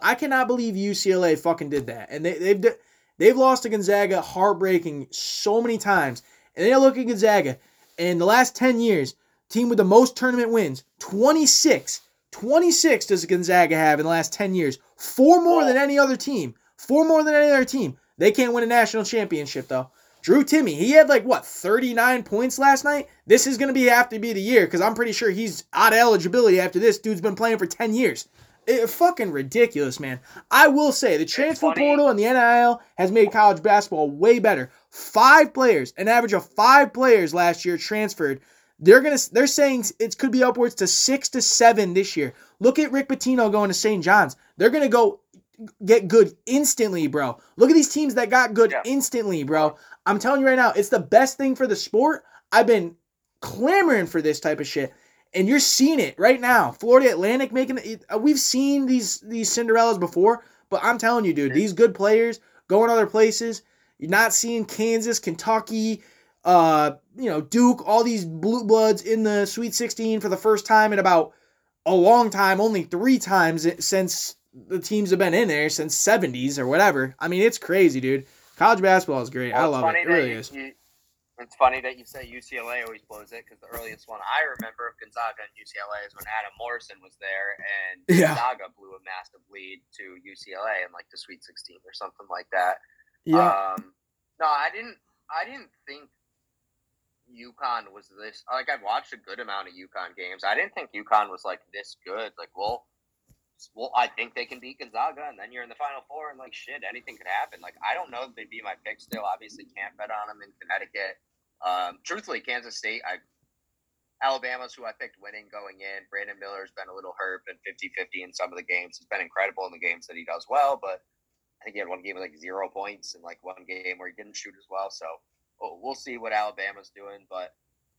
UCLA fucking did that, and they've lost to Gonzaga heartbreaking so many times. And they look at Gonzaga, in the last 10 years, team with the most tournament wins, 26 does Gonzaga have in the last 10 years, 4 more than any other team. They can't win a national championship though. Drew Timme, he had 39 points last night. This is going to have to be the year, because I'm pretty sure he's out of eligibility after this. Dude's been playing for 10 years. It's fucking ridiculous, man. I will say, the transfer portal and the NIL has made college basketball way better. 5 players, an average of 5 players last year transferred. They're saying it could be upwards to 6 to 7 this year. Look at Rick Pitino going to St. John's. They're going to go get good instantly, bro. Look at these teams that got good instantly, bro. I'm telling you right now, it's the best thing for the sport. I've been clamoring for this type of shit, and you're seeing it right now. Florida Atlantic making it. We've seen these Cinderellas before, But I'm telling you, dude, these good players going other places. You're not seeing Kansas, Kentucky, Duke, all these blue bloods in the Sweet 16 for the first time in about a long time, only 3 times since the teams have been in there since 70s or whatever. I mean, it's crazy, dude. College basketball is great. I Well, it's love it. funny It that really is. it's funny that you say UCLA always blows it because the earliest one I remember of Gonzaga and UCLA is when Adam Morrison was there and Yeah. Gonzaga blew a massive lead to UCLA in like the Sweet 16 or something like that. Yeah. No, I didn't think UConn was this. Like I've watched a good amount of UConn games. I didn't think UConn was like this good. Like, well, I think they can beat Gonzaga, and then you're in the Final Four, and like shit, anything could happen. Like I don't know if they'd be my pick still. Obviously, can't bet on them in Connecticut. Truthfully, Kansas State, Alabama's who I picked winning going in. Brandon Miller's been a little hurt, been 50-50 in some of the games. He's been incredible in the games that he does well, but I think he had one game with like 0 points and like one game where he didn't shoot as well. So we'll see what Alabama's doing, but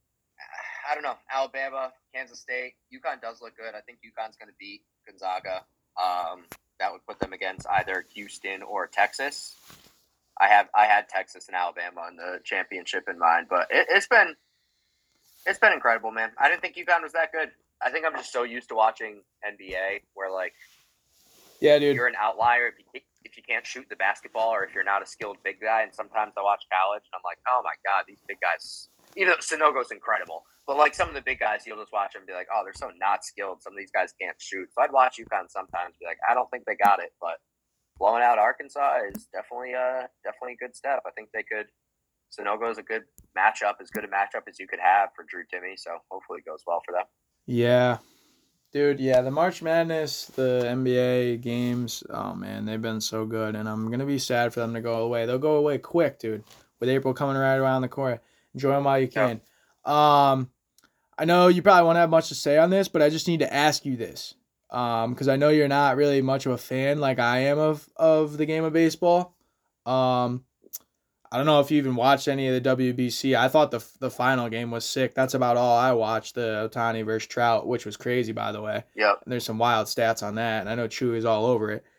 I don't know. Alabama, Kansas State, UConn does look good. I think UConn's going to beat Gonzaga. That would put them against either Houston or Texas. I had Texas and Alabama in the championship in mind, but it's been incredible, man. I didn't think UConn was that good. I think I'm just so used to watching NBA where like, yeah, dude, you're an outlier if you can't shoot the basketball or if you're not a skilled big guy. And sometimes I watch college and I'm like, oh my god, these big guys. Even though Sanogo's incredible, but like some of the big guys, you'll just watch them and be like, oh, they're so not skilled. Some of these guys can't shoot. So I'd watch UConn sometimes and be like, I don't think they got it, but blowing out Arkansas is definitely a good step. I think they could. Sanogo is a good matchup, as good a matchup as you could have for Drew Timme. So hopefully it goes well for them. Yeah. Dude, yeah, the March Madness, the NBA games, oh man, they've been so good, and I'm gonna be sad for them to go away. They'll go away quick, dude, with April coming right around the corner. Enjoy them while you can. I know you probably won't have much to say on this, but I just need to ask you this, because I know you're not really much of a fan like I am of the game of baseball. I don't know if you even watched any of the WBC. I thought the final game was sick. That's about all I watched, the Ohtani versus Trout, which was crazy, by the way. Yep. And there's some wild stats on that, and I know Chewy is all over it.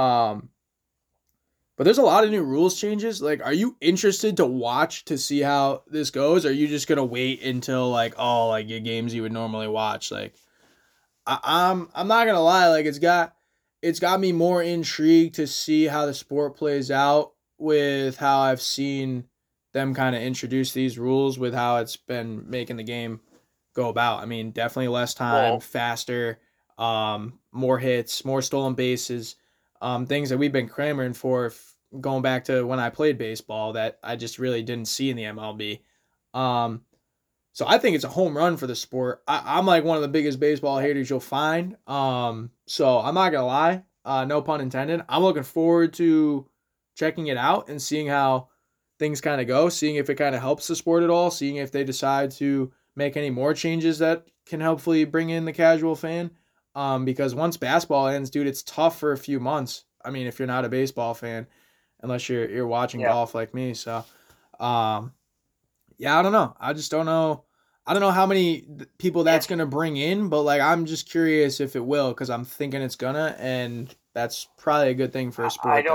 But there's a lot of new rules changes. Like, are you interested to watch to see how this goes? Or are you just gonna wait until like your games you would normally watch? Like, I'm not gonna lie. Like, it's got me more intrigued to see how the sport plays out with how I've seen them kind of introduce these rules with how it's been making the game go about. I mean, definitely less time, faster, more hits, more stolen bases, things that we've been clamoring for going back to when I played baseball that I just really didn't see in the MLB. So I think it's a home run for the sport. I'm like one of the biggest baseball haters you'll find. So I'm not gonna lie, no pun intended. I'm looking forward to checking it out and seeing how things kind of go, seeing if it kind of helps the sport at all, seeing if they decide to make any more changes that can hopefully bring in the casual fan. Because once basketball ends, dude, it's tough for a few months. I mean, if you're not a baseball fan, unless you're watching golf like me. So, yeah, I don't know. I just don't know. I don't know how many people that's going to bring in, but like I'm just curious if it will because I'm thinking it's gonna, and that's probably a good thing for a sport.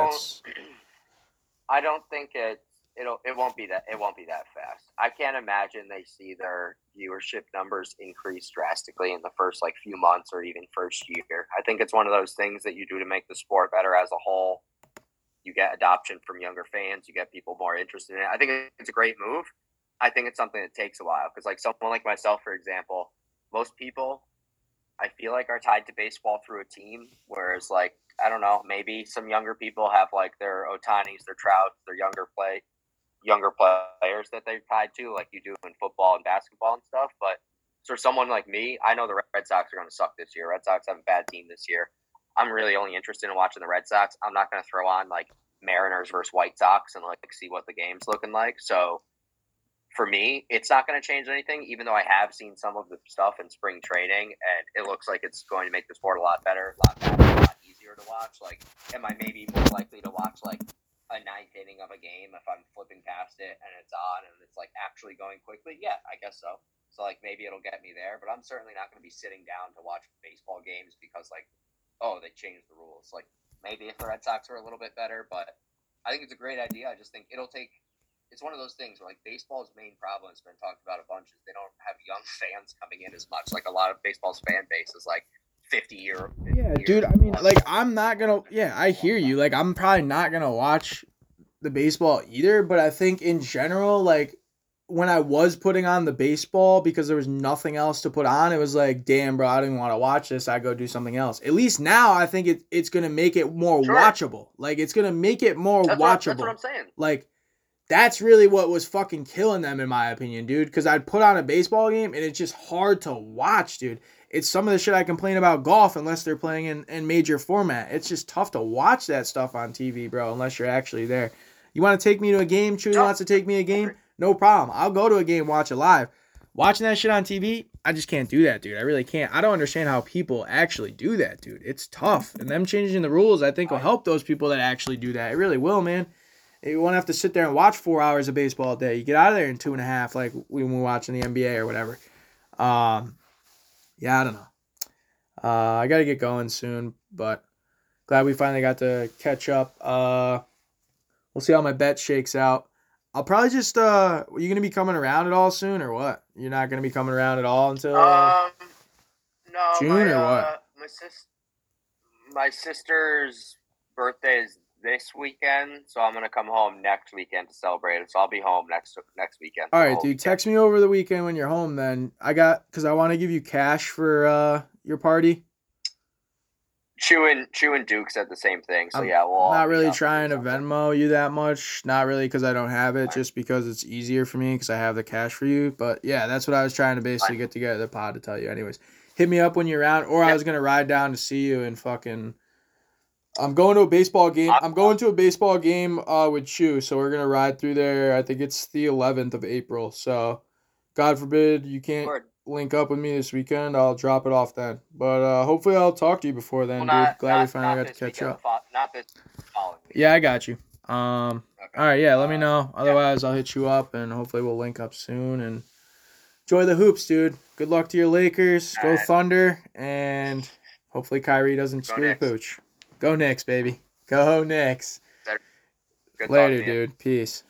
I don't think it won't be that fast. I can't imagine they see their viewership numbers increase drastically in the first like few months or even first year. I think it's one of those things that you do to make the sport better as a whole. You get adoption from younger fans. You get people more interested in it. I think it's a great move. I think it's something that takes a while because like someone like myself, for example, most people I feel like are tied to baseball through a team, whereas like I don't know, maybe some younger people have like their Otanis, their Trouts, their younger players that they're tied to, like you do in football and basketball and stuff. But for someone like me, I know the Red Sox are going to suck this year. Red Sox have a bad team this year. I'm really only interested in watching the Red Sox. I'm not going to throw on like Mariners versus White Sox and like see what the game's looking like. So for me, it's not going to change anything, even though I have seen some of the stuff in spring training, and it looks like it's going to make the sport a lot better, a lot faster, a lot easier to watch. Like, am I maybe more likely to watch, like, a ninth inning of a game if I'm flipping past it and it's on and it's, like, actually going quickly? Yeah, I guess so. So, like, maybe it'll get me there, but I'm certainly not going to be sitting down to watch baseball games because, like, oh, they changed the rules. Like, maybe if the Red Sox were a little bit better. But I think it's a great idea. I just think it'll take. It's one of those things where like baseball's main problem has been talked about a bunch is they don't have young fans coming in as much. Like a lot of baseball's fan base is like 50-year. Yeah, dude. I mean, like I'm not gonna. Yeah, I hear you. Like I'm probably not gonna watch the baseball either. But I think in general, like when I was putting on the baseball because there was nothing else to put on, it was like, damn, bro, I didn't want to watch this. I go do something else. At least now, I think it's gonna make it more watchable. Like it's gonna make it more watchable. That's what I'm saying. Like. That's really what was fucking killing them, in my opinion, dude. Because I'd put on a baseball game, and it's just hard to watch, dude. It's some of the shit I complain about golf unless they're playing in major format. It's just tough to watch that stuff on TV, bro, unless you're actually there. You want to take me to a game? Chewy wants to take me to a game? No problem. I'll go to a game, watch it live. Watching that shit on TV, I just can't do that, dude. I really can't. I don't understand how people actually do that, dude. It's tough. And them changing the rules, I think, will help those people that actually do that. It really will, man. You won't have to sit there and watch 4 hours of baseball a day. You get out of there in 2.5, like when we're watching the NBA or whatever. Yeah, I don't know. I got to get going soon, but glad we finally got to catch up. We'll see how my bet shakes out. I'll probably just, are you going to be coming around at all soon or what? You're not going to be coming around at all until no, June or what? My sister's birthday is this weekend, so I'm gonna come home next weekend to celebrate it. So I'll be home next weekend. All right, dude. Text me over the weekend when you're home. Then because I want to give you cash for your party. Chew and Duke said the same thing. So yeah, we'll not really trying to Venmo you that much. Not really because I don't have it. Just because it's easier for me because I have the cash for you. But yeah, that's what I was trying to basically get together the pod to tell you. Anyways, hit me up when you're around, or I was gonna ride down to see you and fucking. I'm going to a baseball game. I'm going to a baseball game with Chew, so we're gonna ride through there. I think it's the 11th of April. So, God forbid you can't link up with me this weekend. I'll drop it off then. But hopefully I'll talk to you before then, dude. Glad we finally got to catch up. Not this following week. Yeah, I got you. Okay. All right, yeah. Let me know. Otherwise, I'll hit you up, and hopefully we'll link up soon. And enjoy the hoops, dude. Good luck to your Lakers. Go Thunder, and hopefully Kyrie doesn't screw the pooch. Go Knicks, baby. Go Knicks. Later, dude. Peace.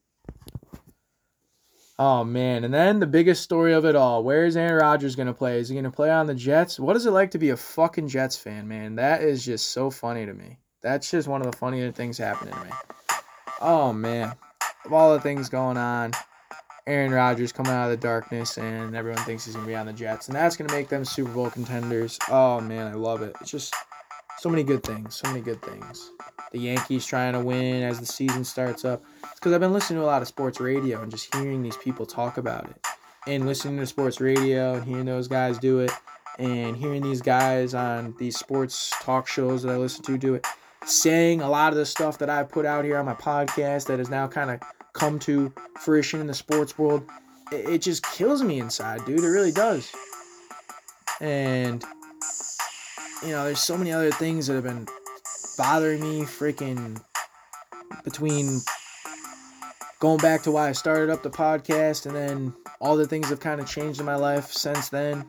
Oh, man. And then the biggest story of it all. Where is Aaron Rodgers going to play? Is he going to play on the Jets? What is it like to be a fucking Jets fan, man? That is just so funny to me. That's just one of the funnier things happening to me. Oh, man. Of all the things going on, Aaron Rodgers coming out of the darkness, and everyone thinks he's going to be on the Jets. And that's going to make them Super Bowl contenders. Oh, man. I love it. It's just... so many good things. So many good things. The Yankees trying to win as the season starts up. It's because I've been listening to a lot of sports radio and just hearing these people talk about it. And listening to sports radio and hearing those guys do it. And hearing these guys on these sports talk shows that I listen to do it. Saying a lot of the stuff that I put out here on my podcast that has now kind of come to fruition in the sports world. It just kills me inside, dude. It really does. And... you know, there's so many other things that have been bothering me freaking between going back to why I started up the podcast and then all the things have kind of changed in my life since then.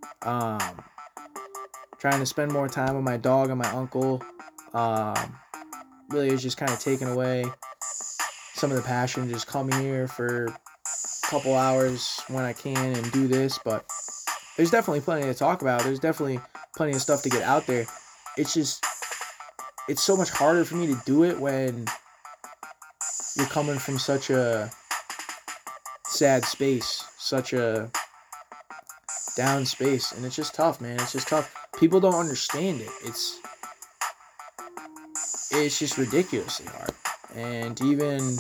Trying to spend more time with my dog and my uncle. Really is just kind of taking away some of the passion. Just come here for a couple hours when I can and do this. But there's definitely plenty to talk about. There's definitely plenty of stuff to get out there. It's just, it's so much harder for me to do it when you're coming from such a sad space, such a down space, and it's just tough, man. It's just tough. People don't understand it. It's just ridiculously hard. And to even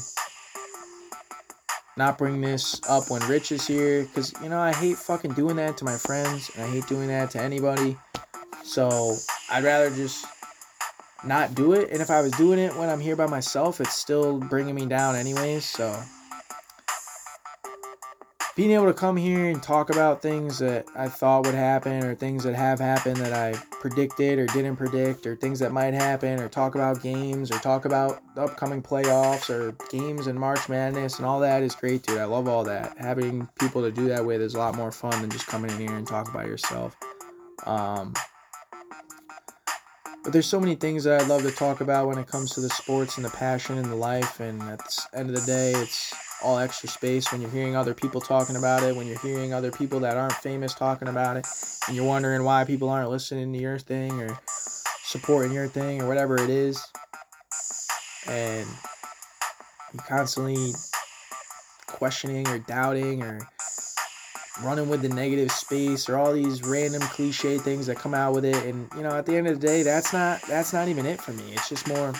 not bring this up when Rich is here, because, you know, I hate fucking doing that to my friends, and I hate doing that to anybody. So I'd rather just not do it. And if I was doing it when I'm here by myself, it's still bringing me down anyways. So being able to come here and talk about things that I thought would happen, or things that have happened that I predicted or didn't predict, or things that might happen, or talk about games, or talk about the upcoming playoffs, or games in March Madness, and all that is great, dude. I love all that. Having people to do that with is a lot more fun than just coming in here and talk about yourself. But there's so many things that I'd love to talk about when it comes to the sports and the passion and the life. And at the end of the day, it's all extra space when you're hearing other people talking about it, when you're hearing other people that aren't famous talking about it, and you're wondering why people aren't listening to your thing or supporting your thing or whatever it is. And you constantly questioning or doubting or running with the negative space or all these random cliche things that come out with it. And at the end of the day, that's not even it for me. It's just more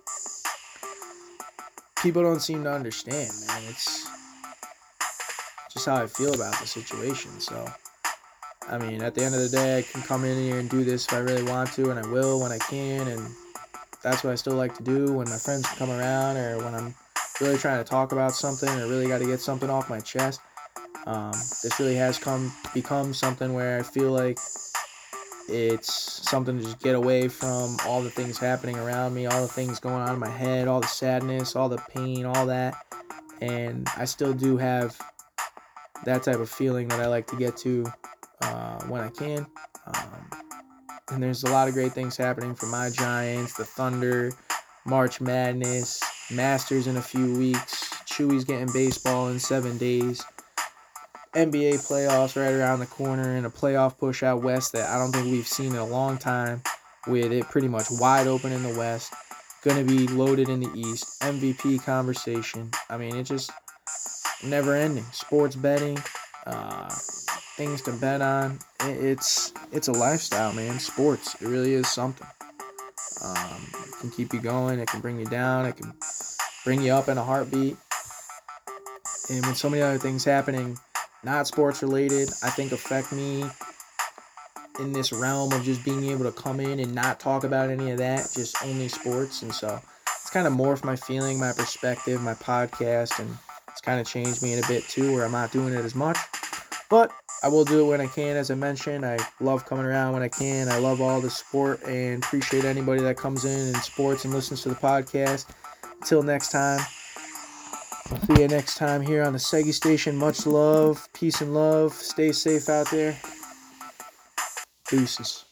people don't seem to understand, man. It's just how I feel about the situation. So I mean, at the end of the day, I can come in here and do this if I really want to, and I will when I can. And that's what I still like to do when my friends come around, or when I'm really trying to talk about something or really got to get something off my chest. This really has become something where I feel like it's something to just get away from all the things happening around me, all the things going on in my head, all the sadness, all the pain, all that. And I still do have that type of feeling that I like to get to when I can. And there's a lot of great things happening for my Giants, the Thunder, March Madness, Masters in a few weeks, Chewy's getting baseball in 7 days, NBA playoffs right around the corner, and a playoff push out west that I don't think we've seen in a long time, with it pretty much wide open in the west, going to be loaded in the east, MVP conversation. I mean, it's just never ending. Sports betting, things to bet on. It's a lifestyle, man. Sports, it really is something. It can keep you going. It can bring you down. It can bring you up in a heartbeat. And when so many other things happening, not sports related, I think affect me in this realm of just being able to come in and not talk about any of that, just only sports. And so it's kind of morphed my feeling, my perspective, my podcast, and it's kind of changed me in a bit too, where I'm not doing it as much. But I will do it when I can, as I mentioned. I love coming around when I can. I love all the support and appreciate anybody that comes in and supports and listens to the podcast. Until next time, see you next time here on the Segi Station. Much love, peace and love. Stay safe out there. Deuces.